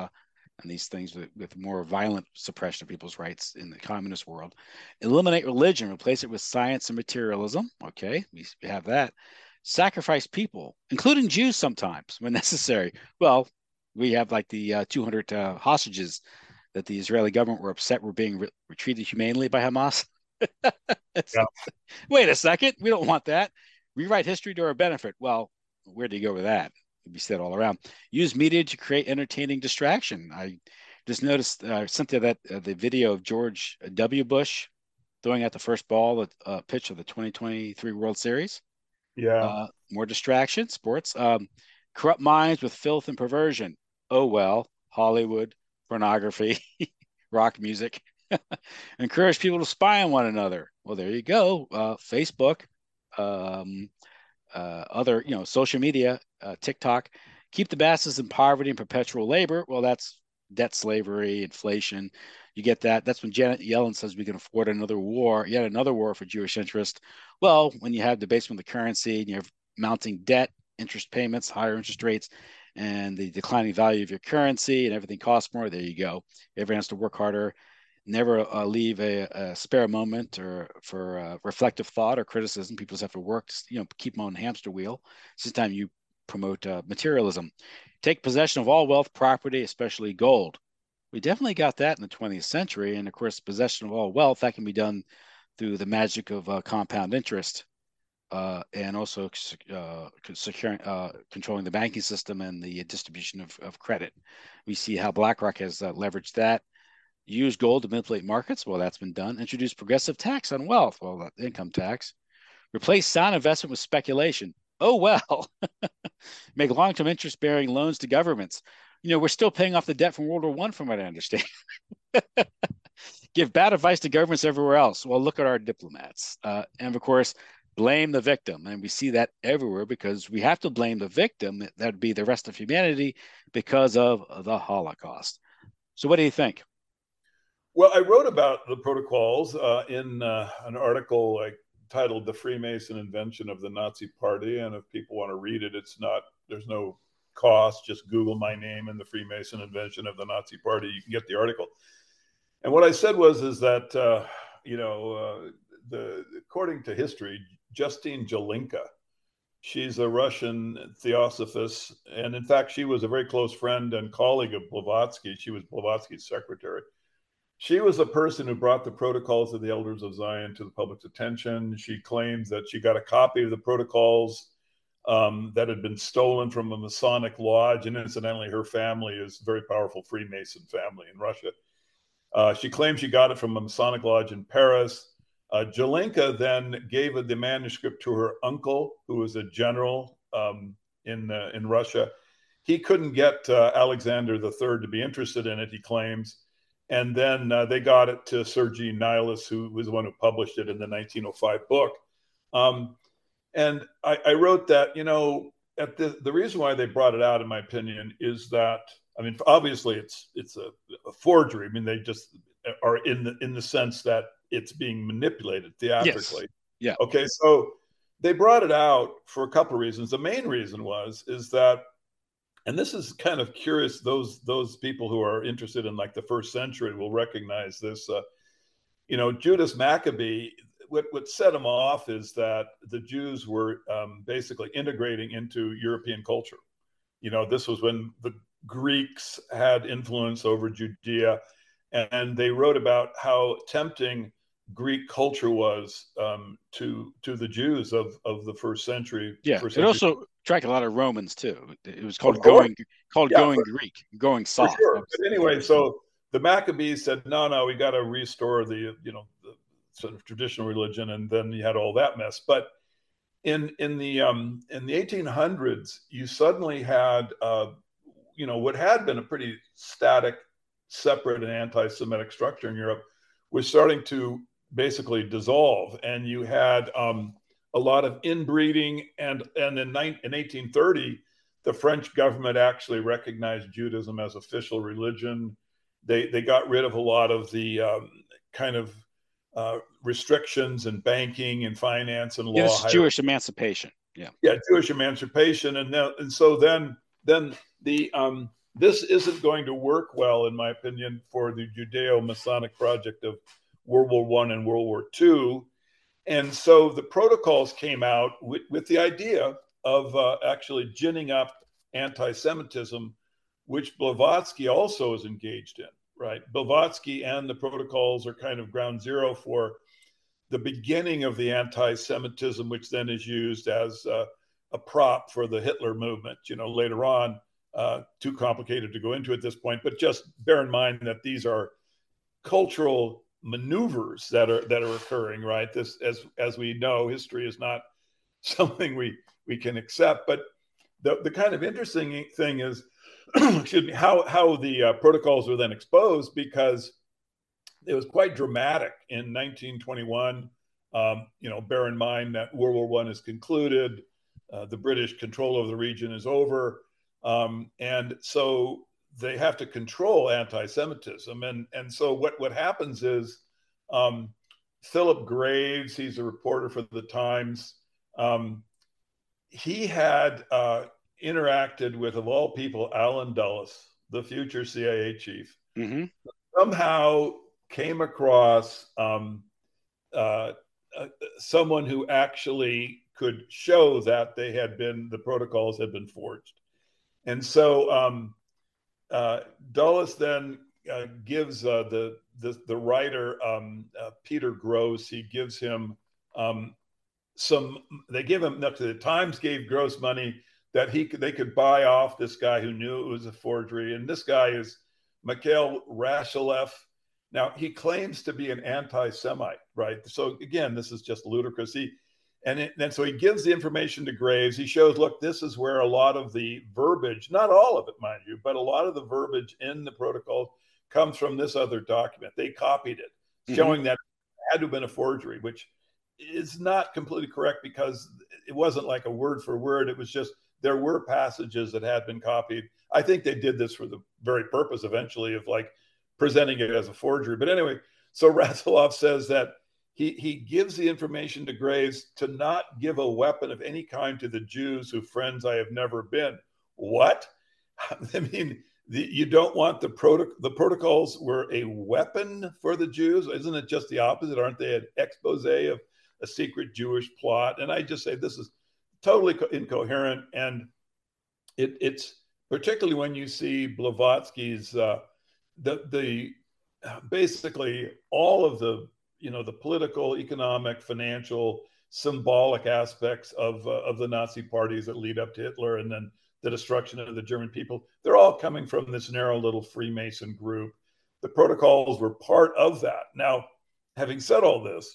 and these things with, with more violent suppression of people's rights in the communist world. Eliminate religion, replace it with science and materialism. Okay, we have that. Sacrifice people, including Jews sometimes when necessary. Well, we have like the uh, two hundred uh, hostages that the Israeli government were upset were being re- treated humanely by Hamas. Yeah. Wait a second, we don't want that. Rewrite history to our benefit. Well, where do you go with that? It'd be said all around. Use media to create entertaining distraction. I just noticed uh, Cynthia that uh, the video of George W. Bush throwing out the first ball, uh, pitch of the twenty twenty-three World Series. Yeah. Uh, more distraction, sports. Um, corrupt minds with filth and perversion. Oh, well, Hollywood, pornography, rock music. Encourage people to spy on one another. Well, there you go. Uh, Facebook, um, uh, other, you know, social media, uh, TikTok. Keep the masses in poverty and perpetual labor. Well, that's debt slavery, inflation. You get that. That's when Janet Yellen says we can afford another war, yet another war for Jewish interests. Well, when you have debasement of the currency and you have mounting debt, interest payments, higher interest rates, and the declining value of your currency and everything costs more, there you go. Everyone has to work harder. Never uh, leave a, a spare moment or for uh, reflective thought or criticism. People just have to work, to, you know, keep them on hamster wheel. It's the time you promote uh, materialism. Take possession of all wealth, property, especially gold. We definitely got that in the twentieth century. And of course, possession of all wealth, that can be done through the magic of uh, compound interest uh, and also uh, securing, uh, controlling the banking system and the distribution of, of credit. We see how BlackRock has uh, leveraged that. Use gold to manipulate markets. Well, that's been done. Introduce progressive tax on wealth. Well, income tax. Replace sound investment with speculation. Oh, well. Make long-term interest-bearing loans to governments. You know, we're still paying off the debt from World War One, from what I understand. Give bad advice to governments everywhere else. Well, look at our diplomats. Uh, and of course, blame the victim. And we see that everywhere because we have to blame the victim. That'd be the rest of humanity because of the Holocaust. So what do you think? Well, I wrote about the protocols uh, in uh, an article like titled "The Freemason Invention of the Nazi Party," and if people want to read it, it's not, there's no cost. Just Google my name and the Freemason Invention of the Nazi Party. You can get the article. And what I said was, is that uh, you know, uh, the according to history, Justine Jelinka, she's a Russian theosophist, and in fact, she was a very close friend and colleague of Blavatsky. She was Blavatsky's secretary. She was the person who brought the protocols of the Elders of Zion to the public's attention. She claims that she got a copy of the protocols um, that had been stolen from a Masonic lodge. And incidentally, her family is a very powerful Freemason family in Russia. Uh, she claims she got it from a Masonic lodge in Paris. Uh, Jelinka then gave the manuscript to her uncle, who was a general um, in, uh, in Russia. He couldn't get uh, Alexander the Third to be interested in it, he claims. And then uh, they got it to Sergei Nilus, who was the one who published it in the nineteen oh five book. Um, and I, I wrote that, you know, at the, the reason why they brought it out, in my opinion, is that, I mean, obviously it's it's a, a forgery. I mean, they just are in the in the sense that it's being manipulated theatrically. Yes. Yeah. Okay, so they brought it out for a couple of reasons. The main reason was, is that, and this is kind of curious, those those people who are interested in like the first century will recognize this. Uh, you know, Judas Maccabee, what, what set him off is that the Jews were um, basically integrating into European culture. You know, this was when the Greeks had influence over Judea, and they wrote about how tempting Greek culture was um, to to the Jews of, of the first century. Yeah, first it century. also attracted a lot of Romans too. It was called going called yeah, going for, Greek, going soft. Sure. But anyway, so the Maccabees said, no, no, we got to restore the you know the sort of traditional religion, and then you had all that mess. But in in the um, in the eighteen hundreds, you suddenly had uh, you know what had been a pretty static, separate, and anti-Semitic structure in Europe was starting to basically dissolve, and you had um, a lot of inbreeding, and and in, in eighteen thirty, the French government actually recognized Judaism as official religion. They they got rid of a lot of the um, kind of uh, restrictions in banking and finance and law. Yeah, this is Jewish emancipation. Yeah, yeah, Jewish emancipation, and then, and so then then the um, this isn't going to work well, in my opinion, for the Judeo-Masonic project of World War One and World War Two. And so the protocols came out with, with the idea of uh, actually ginning up anti-Semitism, which Blavatsky also is engaged in, right? Blavatsky and the protocols are kind of ground zero for the beginning of the anti-Semitism, which then is used as uh, a prop for the Hitler movement, you know, later on. Uh, too complicated to go into at this point, but just bear in mind that these are cultural maneuvers that are that are occurring, right? This, as as we know, history is not something we we can accept. But the the kind of interesting thing is, excuse me, how how the uh, protocols were then exposed, because it was quite dramatic in nineteen twenty-one. Um, you know, bear in mind that World War One is concluded, uh, the British control of the region is over, um, and so they have to control anti-Semitism. And, and so what, what happens is um, Philip Graves, he's a reporter for the Times, um, he had uh, interacted with, of all people, Alan Dulles, the future C I A chief, mm-hmm. somehow came across um, uh, uh, someone who actually could show that they had been, the protocols had been forged. And so um, Uh, Dulles then uh, gives uh, the, the the writer um, uh, Peter Gross, he gives him um, some. They give him. The Times gave Gross money that he could, they could buy off this guy who knew it was a forgery, and this guy is Mikhail Rashelef. Now he claims to be an anti-Semite, right? So again, this is just ludicrous. He, And then so he gives the information to Graves. He shows, look, this is where a lot of the verbiage, not all of it, mind you, but a lot of the verbiage in the protocol comes from this other document. They copied it, mm-hmm. showing that it had to have been a forgery, which is not completely correct, because it wasn't like a word for word. It was just, there were passages that had been copied. I think they did this for the very purpose eventually of like presenting it as a forgery. But anyway, so Rashelef says that He, he gives the information to Graves to not give a weapon of any kind to the Jews who friends I have never been. What? I mean, the, you don't want the, proto- the protocols were a weapon for the Jews? Isn't it just the opposite? Aren't they an expose of a secret Jewish plot? And I just say this is totally co- incoherent. And it, it's particularly when you see Blavatsky's, uh, the, the basically all of the you know, the political, economic, financial, symbolic aspects of, uh, of the Nazi parties that lead up to Hitler, and then the destruction of the German people, they're all coming from this narrow little Freemason group. The protocols were part of that. Now, having said all this,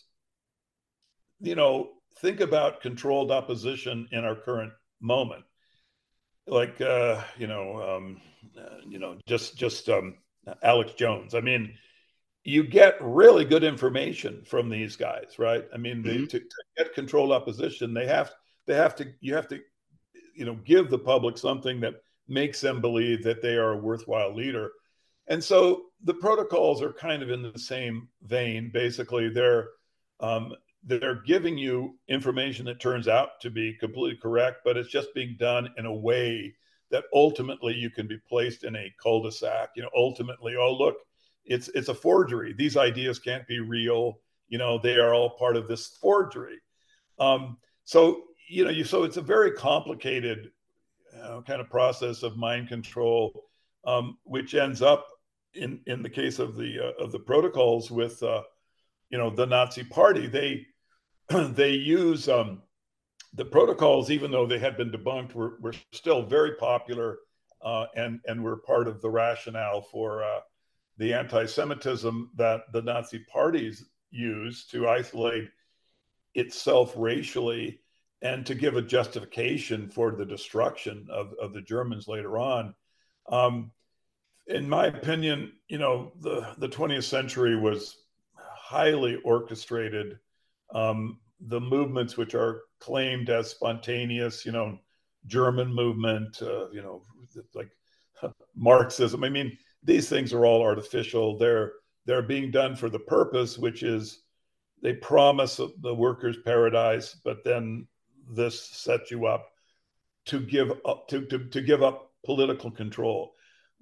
you know, think about controlled opposition in our current moment. Like, uh, you know, um, uh, you know, just, just um, Alex Jones. I mean, you get really good information from these guys, right? I mean, they, mm-hmm. to, to get controlled opposition, they have they have to you have to, you know, give the public something that makes them believe that they are a worthwhile leader. And so the protocols are kind of in the same vein. Basically, they're um, they're giving you information that turns out to be completely correct, but it's just being done in a way that ultimately you can be placed in a cul-de-sac. You know, ultimately, oh look. It's it's a forgery. These ideas can't be real. You know, they are all part of this forgery. Um, so, you know, you so it's a very complicated uh, kind of process of mind control, um, which ends up in in the case of the uh, of the protocols with uh, you know, the Nazi Party. They they use um, the protocols, even though they had been debunked, were were still very popular uh, and and were part of the rationale for. Uh, the anti-Semitism that the Nazi parties used to isolate itself racially and to give a justification for the destruction of, of the Germans later on. Um, in my opinion, you know, the, the twentieth century was highly orchestrated. Um, the movements which are claimed as spontaneous, you know, German movement, uh, you know, like Marxism. I mean, these things are all artificial. They're they're being done for the purpose, which is they promise the workers' paradise, but then this sets you up to give up to, to, to give up political control.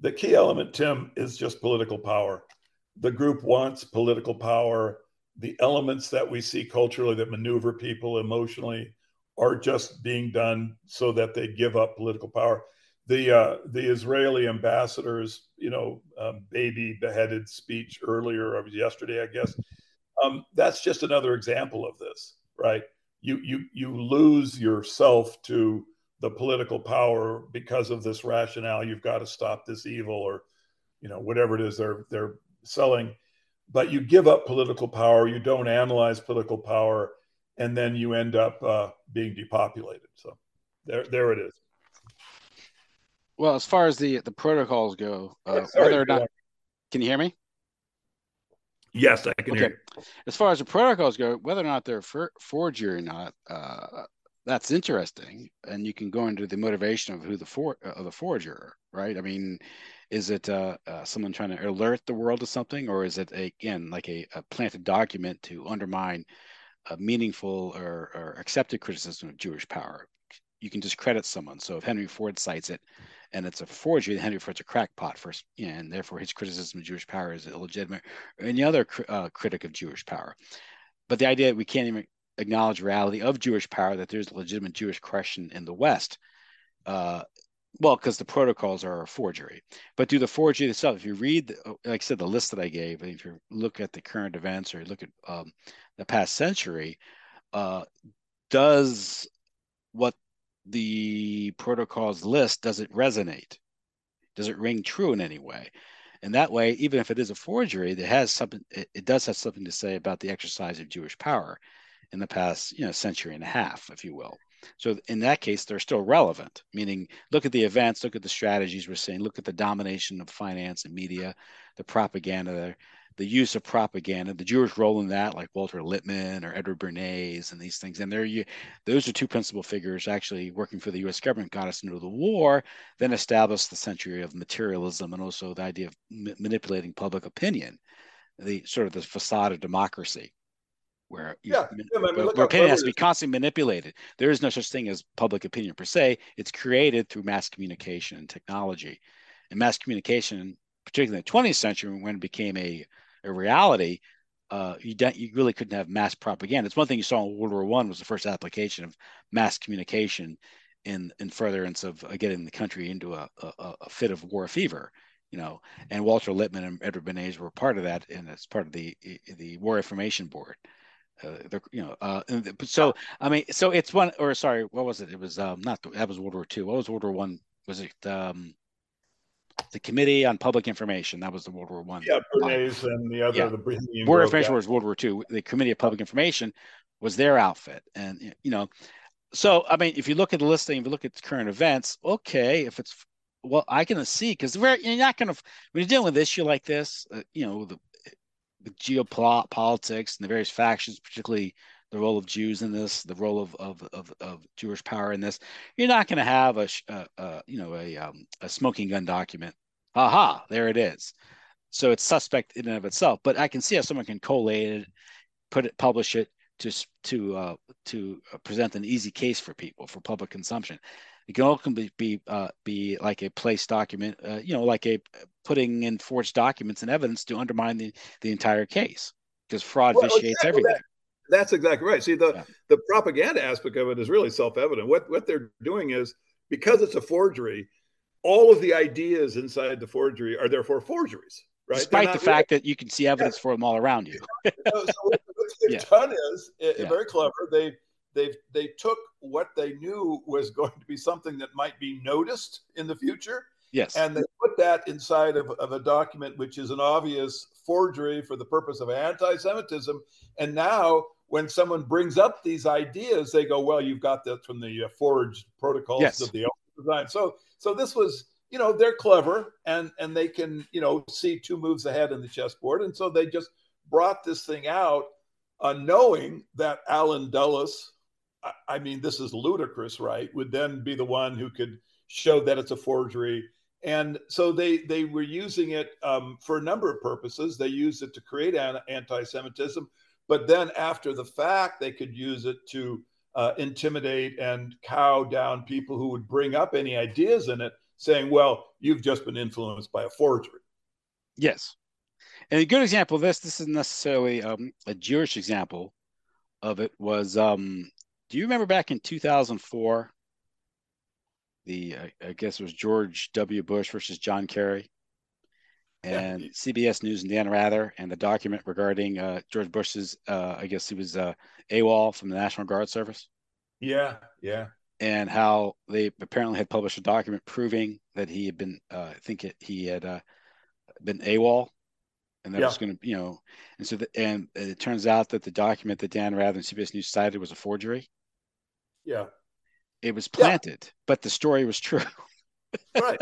the key element, Tim, is just political power. The group wants political power. The elements that we see culturally that maneuver people emotionally are just being done so that they give up political power. The uh, the Israeli ambassador's, you know, um, baby beheaded speech earlier, or yesterday, I guess, um, that's just another example of this, right? You you you lose yourself to the political power because of this rationale. You've got to stop this evil, or, you know, whatever it is they're they're selling. But you give up political power. You don't analyze political power, and then you end up uh, being depopulated. So there there it is. Well, as far as the the protocols go, uh, Yeah, sorry, whether or not, can you hear me? Yes, I can okay. hear you. As far as the protocols go, whether or not they're for, forgery or not, uh, that's interesting, and you can go into the motivation of who the for of the forger, right? I mean, is it uh, uh, someone trying to alert the world to something, or is it a, again like a, a planted document to undermine a meaningful or, or accepted criticism of Jewish power? You can discredit someone. So if Henry Ford cites it and it's a forgery, then Henry Ford's a crackpot first, you know, and therefore his criticism of Jewish power is illegitimate, or any other uh, critic of Jewish power. But the idea that we can't even acknowledge reality of Jewish power, that there's a legitimate Jewish question in the West, uh, well, because the protocols are a forgery. But do the forgery itself, if you read, like I said, the list that I gave, if you look at the current events or you look at um, the past century, uh, does what the protocols list, does it resonate? Does it ring true in any way? And that way, even if it is a forgery, it has something, it, it does have something to say about the exercise of Jewish power in the past, you know, century and a half, if you will. So in that case, they're still relevant, meaning look at the events, look at the strategies we're seeing, look at the domination of finance and media, the propaganda, the use of propaganda, the Jewish role in that, like Walter Lippmann or Edward Bernays and these things. And they're, those are two principal figures actually working for the U S government, got us into the war, then established the century of materialism and also the idea of ma- manipulating public opinion, the sort of the facade of democracy, where, you, Yeah, yeah, I mean, where, look where how opinion has clever to be it is. constantly manipulated. There is no such thing as public opinion per se. It's created through mass communication and technology. And mass communication, particularly in the twentieth century, when it became a, a reality, uh, you, don't, you really couldn't have mass propaganda. It's one thing you saw in World War One was the first application of mass communication in, in furtherance of uh, getting the country into a, a, a fit of war fever. You know, and Walter Lippmann and Edward Bernays were part of that, and as part of the the War Information Board. Uh, the, you know, uh, so I mean, so it's one, or sorry, what was it? It was um, not the, that was World War Two. What was World War One? Was it um, the Committee on Public Information? That was the World War One. Yeah, Bernays and the other, yeah. the Bohemian War Grove Information guy. was World War Two. The Committee of Public Information was their outfit, and you know, so I mean, if you look at the listing, if you look at current events, okay, if it's well, I can see because you're not going to when you're dealing with an issue like this, uh, you know, the with geopolitics and the various factions, particularly the role of Jews in this, the role of of of, of Jewish power in this, you're not going to have a, a, a you know a um, a smoking gun document. Aha, there it is. So it's suspect in and of itself. But I can see how someone can collate it, put it, publish it to to uh, to present an easy case for people for public consumption. It can ultimately be uh, be like a place document, uh, you know, like a putting in forged documents and evidence to undermine the, the entire case, because fraud Well, vitiates exactly. everything. That, that's exactly right. See, the Yeah. the propaganda aspect of it is really self-evident. What what they're doing is, because it's a forgery, all of the ideas inside the forgery are therefore forgeries, right? Despite the real. fact that you can see evidence yeah. for them all around you. so, so what they've yeah. done is it, yeah. very clever. They they they took what they knew was going to be something that might be noticed in the future. Yes. And they put that inside of, of a document which is an obvious forgery for the purpose of anti-Semitism. And now when someone brings up these ideas, they go, well, you've got that from the uh, forged protocols yes. of the design. So so this was, you know, they're clever and, and they can, you know, see two moves ahead in the chessboard. And so they just brought this thing out uh, knowing that Alan Dulles, I, I mean, this is ludicrous, right, would then be the one who could show that it's a forgery. And so they they were using it um, for a number of purposes. They used it to create an anti-Semitism, but then after the fact, they could use it to uh, intimidate and cow down people who would bring up any ideas in it saying, well, you've just been influenced by a forgery. Yes. And a good example of this, this isn't necessarily um, a Jewish example of it, was, um, do you remember back in two thousand four, the, I, I guess it was George W. Bush versus John Kerry, and yeah. C B S News and Dan Rather, and the document regarding uh, George Bush's, uh, I guess he was uh, AWOL from the National Guard Service? Yeah, yeah. And how they apparently had published a document proving that he had been, uh, I think it, he had uh, been AWOL. And that yeah. was going to, you know, and so, the, and it turns out that the document that Dan Rather and C B S News cited was a forgery. Yeah. It was planted, yeah. but the story was true. Right.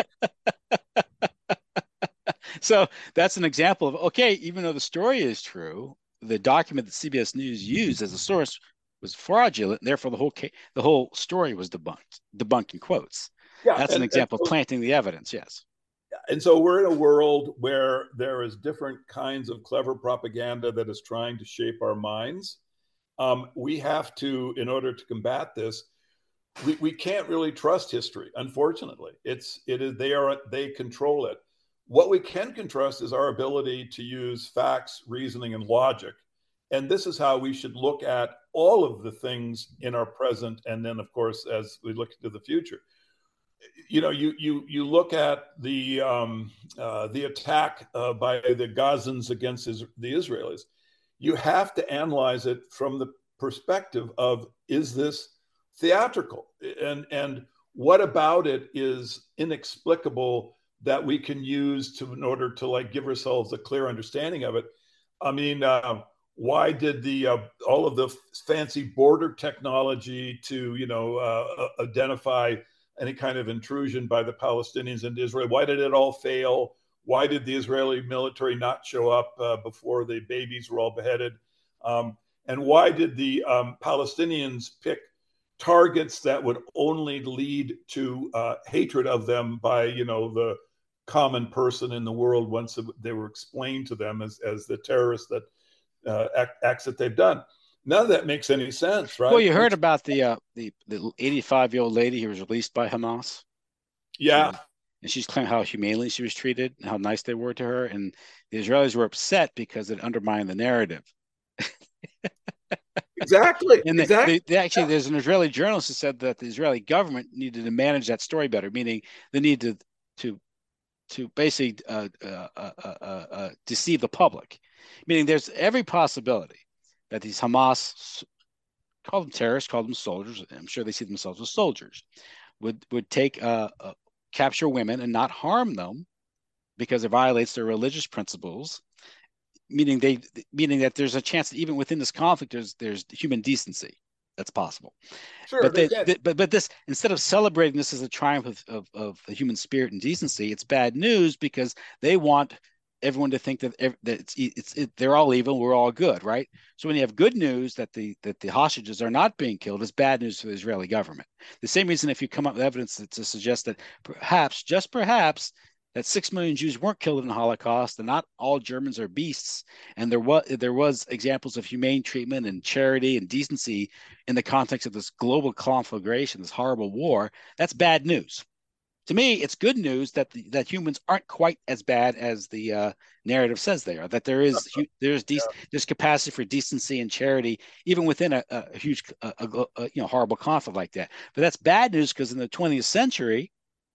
So that's an example of, okay, even though the story is true, the document that C B S News used as a source was fraudulent, and therefore the whole case, the whole story was debunked, debunked in quotes. Yeah. That's and, an example so, of planting the evidence, yes. And so we're in a world where there is different kinds of clever propaganda that is trying to shape our minds. Um, we have to, in order to combat this, we, we can't really trust history. Unfortunately, it's it is they are they control it. What we can trust is our ability to use facts, reasoning, and logic. And this is how we should look at all of the things in our present, and then, of course, as we look to the future. You know, you you you look at the um, uh, the attack uh, by the Gazans against Is- the Israelis. You have to analyze it from the perspective of, is this theatrical, and and what about it is inexplicable that we can use to in order to like give ourselves a clear understanding of it. I mean, uh, why did the uh, all of the f- fancy border technology to you know uh, identify any kind of intrusion by the Palestinians into Israel, why did it all fail? Why did the Israeli military not show up uh, before the babies were all beheaded? Um, and why did the um, Palestinians pick targets that would only lead to uh, hatred of them by, you know, the common person in the world once they were explained to them as, as the terrorists that uh, acts that they've done? None of that makes any sense, right? Well, you heard about the uh, the the eighty-five-year-old lady who was released by Hamas. Yeah. She, and she's claiming how humanely she was treated and how nice they were to her. And the Israelis were upset because it undermined the narrative. Exactly. And they, exactly. They, they actually, yeah. There's an Israeli journalist who said that the Israeli government needed to manage that story better, meaning they need to to to basically uh, uh, uh, uh, uh, deceive the public. Meaning there's every possibility that these Hamas, call them terrorists, call them soldiers, I'm sure they see themselves as soldiers, would would take uh, uh, capture women and not harm them because it violates their religious principles. Meaning they, meaning that there's a chance that even within this conflict, there's there's human decency. That's possible. Sure, but they, they, but but this, instead of celebrating this as a triumph of, of of the human spirit and decency, it's bad news because they want everyone to think that, that it's, it's it, they're all evil, we're all good, right? So when you have good news that the that the hostages are not being killed, it's bad news for the Israeli government. The same reason if you come up with evidence that, to suggest that perhaps, just perhaps, that six million Jews weren't killed in the Holocaust, and not all Germans are beasts, and there was there was examples of humane treatment and charity and decency in the context of this global conflagration, this horrible war, that's bad news. To me, it's good news that the, that humans aren't quite as bad as the uh, narrative says they are. That there is there's de- yeah. there's capacity for decency and charity even within a, a huge a, a, a, you know horrible conflict like that. But that's bad news because in the twentieth century,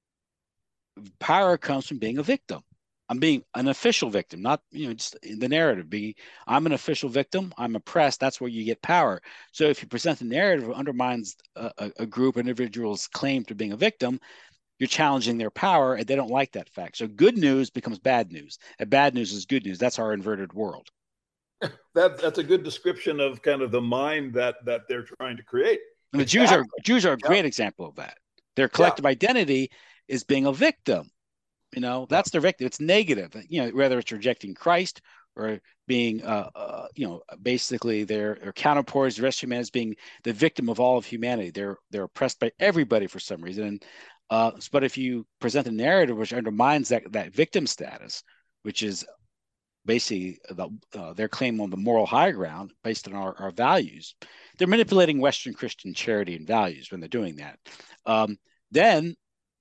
power comes from being a victim. I'm being an official victim, not you know just in the narrative. Being I'm an official victim. I'm oppressed. That's where you get power. So if you present a narrative that undermines a, a, a group of individuals' claim to being a victim, you're challenging their power, and they don't like that fact. So good news becomes bad news, and bad news is good news. That's our inverted world. That that's a good description of kind of the mind that that they're trying to create. And the exactly. Jews are Jews are a great yeah. example of that. Their collective yeah. identity is being a victim. You know, that's their victim. It's negative. You know, whether it's rejecting Christ or being, uh, uh, you know, basically their, their counterparts, the rest of humanity is being the victim of all of humanity. They're they're oppressed by everybody for some reason. And, uh, but if you present a narrative which undermines that that victim status, which is basically the, uh, their claim on the moral high ground based on our, our values, they're manipulating Western Christian charity and values when they're doing that. Um, then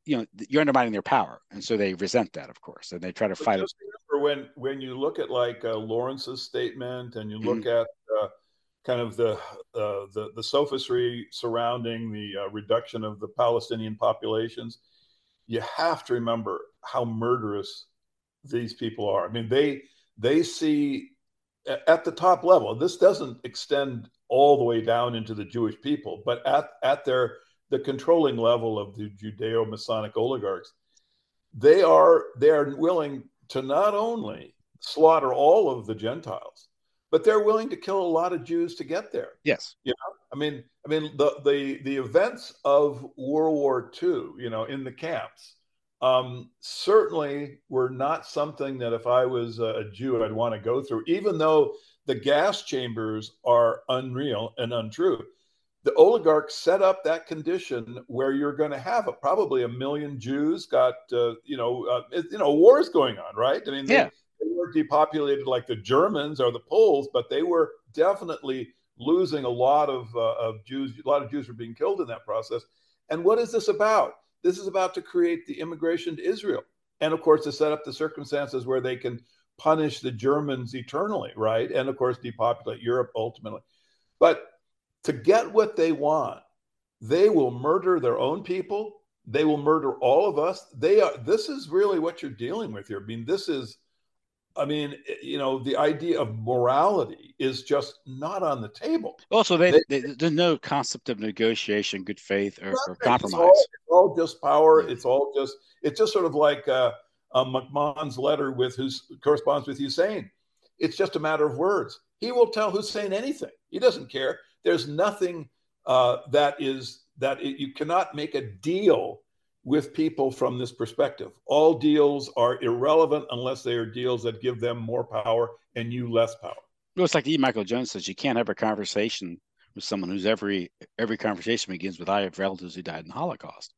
you know, you're undermining their power, and so they resent that, of course, and they try to But fight it. just remember when when you look at like uh, Lawrence's statement, and you look Mhm. at uh, kind of the uh, the the sophistry surrounding the uh, reduction of the Palestinian populations, you have to remember how murderous these people are. I mean, they they see at the top level. This doesn't extend all the way down into the Jewish people, but at at their the controlling level of the Judeo-Masonic oligarchs, they are they are willing to not only slaughter all of the Gentiles, but they're willing to kill a lot of Jews to get there. Yes. You know, I mean, I mean the the the events of World War Two, you know, in the camps, um, certainly were not something that if I was a Jew, I'd want to go through, even though the gas chambers are unreal and untrue. The oligarchs set up that condition where you're going to have a, probably a million Jews got, uh, you know, uh, it, you know, wars going on, right? I mean, they, Yeah. they were depopulated like the Germans or the Poles, but they were definitely losing a lot of, uh, of Jews. A lot of Jews were being killed in that process. And what is this about? This is about to create the immigration to Israel. And of course, to set up the circumstances where they can punish the Germans eternally, right? And of course, depopulate Europe ultimately. But to get what they want, they will murder their own people. They will murder all of us. They are. This is really what you're dealing with here. I mean, this is, I mean, you know, the idea of morality is just not on the table. Also, they, they, they there's no concept of negotiation, good faith, or, or compromise. It's all, it's all just power. It's all just. It's just sort of like uh, uh, McMahon's letter with who's corresponds with Hussein. It's just a matter of words. He will tell Hussein anything. He doesn't care. There's nothing uh, that is that it, you cannot make a deal with people from this perspective. All deals are irrelevant unless they are deals that give them more power and you less power. Well, it's like E. Michael Jones says, you can't have a conversation with someone whose every every conversation begins with, I have relatives who died in the Holocaust.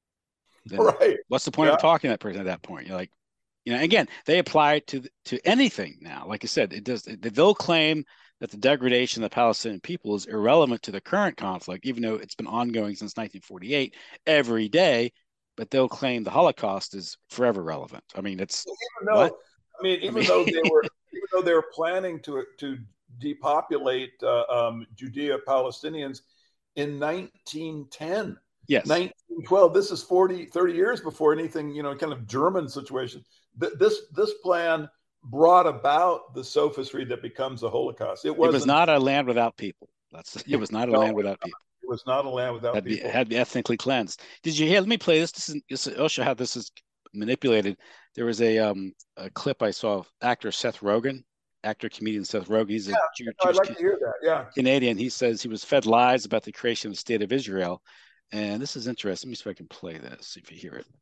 Then right. What's the point yeah. of talking to that person at that point? You're like, you know, again, they apply it to to anything now. Like I said, it does. They'll claim that the degradation of the Palestinian people is irrelevant to the current conflict, even though it's been ongoing since nineteen forty-eight every day. But they'll claim the Holocaust is forever relevant. I mean, it's even though, what? I mean, even I mean, though they were, even though they were planning to to depopulate uh, um, Judea Palestinians in nineteen ten. Yes. nineteen twelve. This is forty, thirty years before anything, you know, kind of German situation. This this plan brought about the sophistry that becomes the Holocaust. It, it was not a land without people. That's it was not a no, land without people. It was not a land without That'd people. Be, it had to be ethnically cleansed. Did you hear? Let me play this. This is this will show how this is manipulated. There was a um a clip I saw of actor Seth Rogen, actor comedian Seth Rogen. He's a yeah, Jew, I'd Jewish like to hear that. Yeah, Canadian. He says he was fed lies about the creation of the state of Israel, and this is interesting. Let me see if I can play this. If you hear it.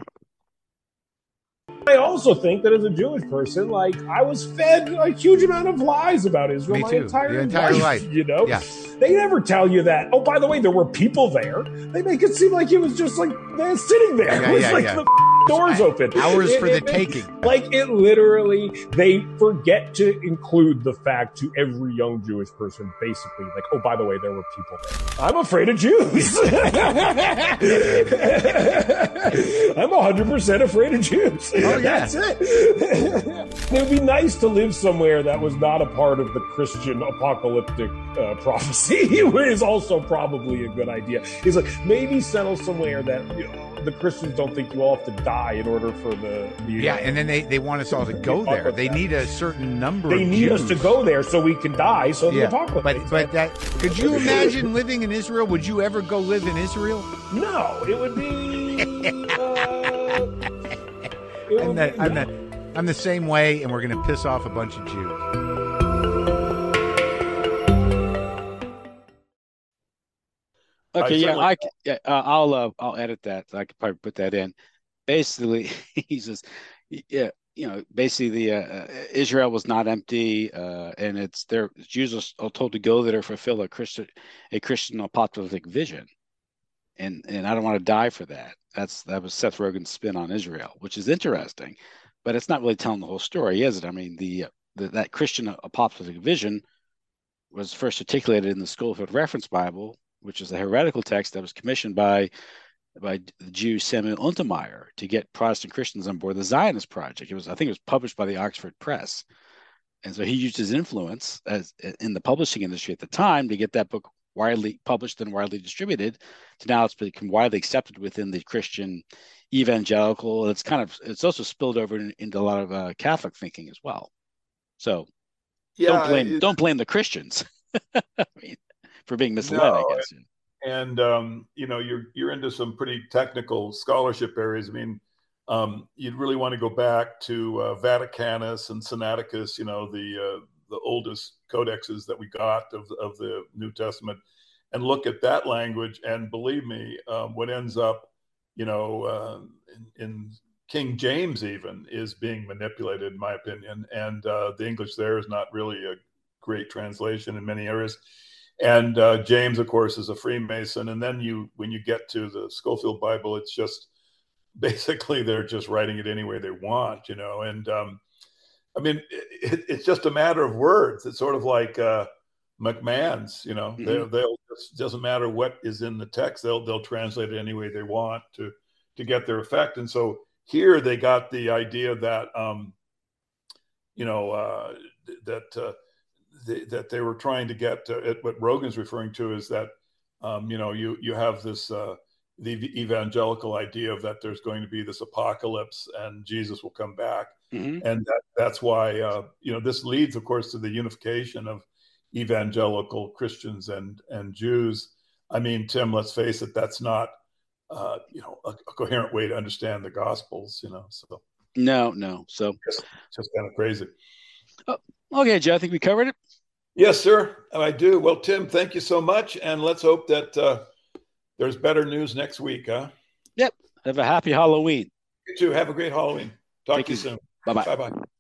I also think that as a Jewish person, like, I was fed a huge amount of lies about Israel Me my too. entire, Your entire life, life. You know? Yeah. They never tell you that, oh, by the way, there were people there. They make it seem like it was just like they're sitting there. Yeah, it was yeah, like yeah. the doors open. Hours it, for it, the it, taking. Like, it literally, they forget to include the fact to every young Jewish person, basically, like, oh, by the way, there were people there. I'm afraid of Jews. I'm one hundred percent afraid of Jews. Oh, yeah. That's it. It would be nice to live somewhere that was not a part of the Christian apocalyptic uh, prophecy, which is also probably a good idea. It's like, maybe settle somewhere that, you know, the Christians don't think you all have to die in order for the... the yeah, uh, and then they, they want us all to go there. They need a certain number They of need Jews. us to go there so we can die, so yeah, the apocalypse. But, but that, could you imagine living in Israel? Would you ever go live in Israel? No, it would be... uh, it I'm, would the, be I'm, no. the, I'm the same way, and we're going to piss off a bunch of Jews. Okay, I yeah, I yeah, uh, I'll uh, I'll edit that. I could probably put that in. Basically, he says, yeah, you know, basically the uh, Israel was not empty, uh, and it's their Jews are told to go there to fulfill a Christian a Christian apocalyptic vision, and and I don't want to die for that. That's that was Seth Rogen's spin on Israel, which is interesting, but it's not really telling the whole story, is it? I mean, the, the that Christian apocalyptic vision was first articulated in the Schofield Reference Bible, which is a heretical text that was commissioned by by the Jew Samuel Untermeyer to get Protestant Christians on board the Zionist project. It was, I think, it was published by the Oxford Press, and so he used his influence as in the publishing industry at the time to get that book widely published and widely distributed. To now it's become widely accepted within the Christian evangelical. It's kind of it's also spilled over in, into a lot of uh, Catholic thinking as well. So yeah, don't blame don't blame the Christians I mean, for being misled. No, I guess. And um, you know, you're you're into some pretty technical scholarship areas. I mean, um, you'd really want to go back to uh, Vaticanus and Sinaiticus. You know, the uh, the oldest codexes that we got of of the New Testament, and look at that language. And believe me, um, what ends up, you know, uh, in, in King James even is being manipulated, in my opinion. And uh, the English there is not really a great translation in many areas. And uh, James, of course, is a Freemason. And then you, when you get to the Scofield Bible, it's just basically they're just writing it any way they want, you know. And um, I mean, it, it's just a matter of words. It's sort of like uh, McMahon's, you know. Mm-hmm. They'll, they'll it doesn't matter what is in the text. They'll they'll translate it any way they want to to get their effect. And so here they got the idea that um, you know uh, that. Uh, The, that they were trying to get to it. What Rogan's referring to is that, um, you know, you, you have this, uh, the evangelical idea of that there's going to be this apocalypse and Jesus will come back. Mm-hmm. And that, that's why, uh, you know, this leads, of course, to the unification of evangelical Christians and, and Jews. I mean, Tim, let's face it, that's not, uh, you know, a, a coherent way to understand the Gospels, you know, so. No, no. So just, just kind of crazy. Oh, okay, Joe, I think we covered it. Yes, sir. I do. Well, Tim, thank you so much. And let's hope that uh, there's better news next week, huh? Yep. Have a happy Halloween. You too. Have a great Halloween. Talk thank to you, you soon. Bye-bye. Bye-bye.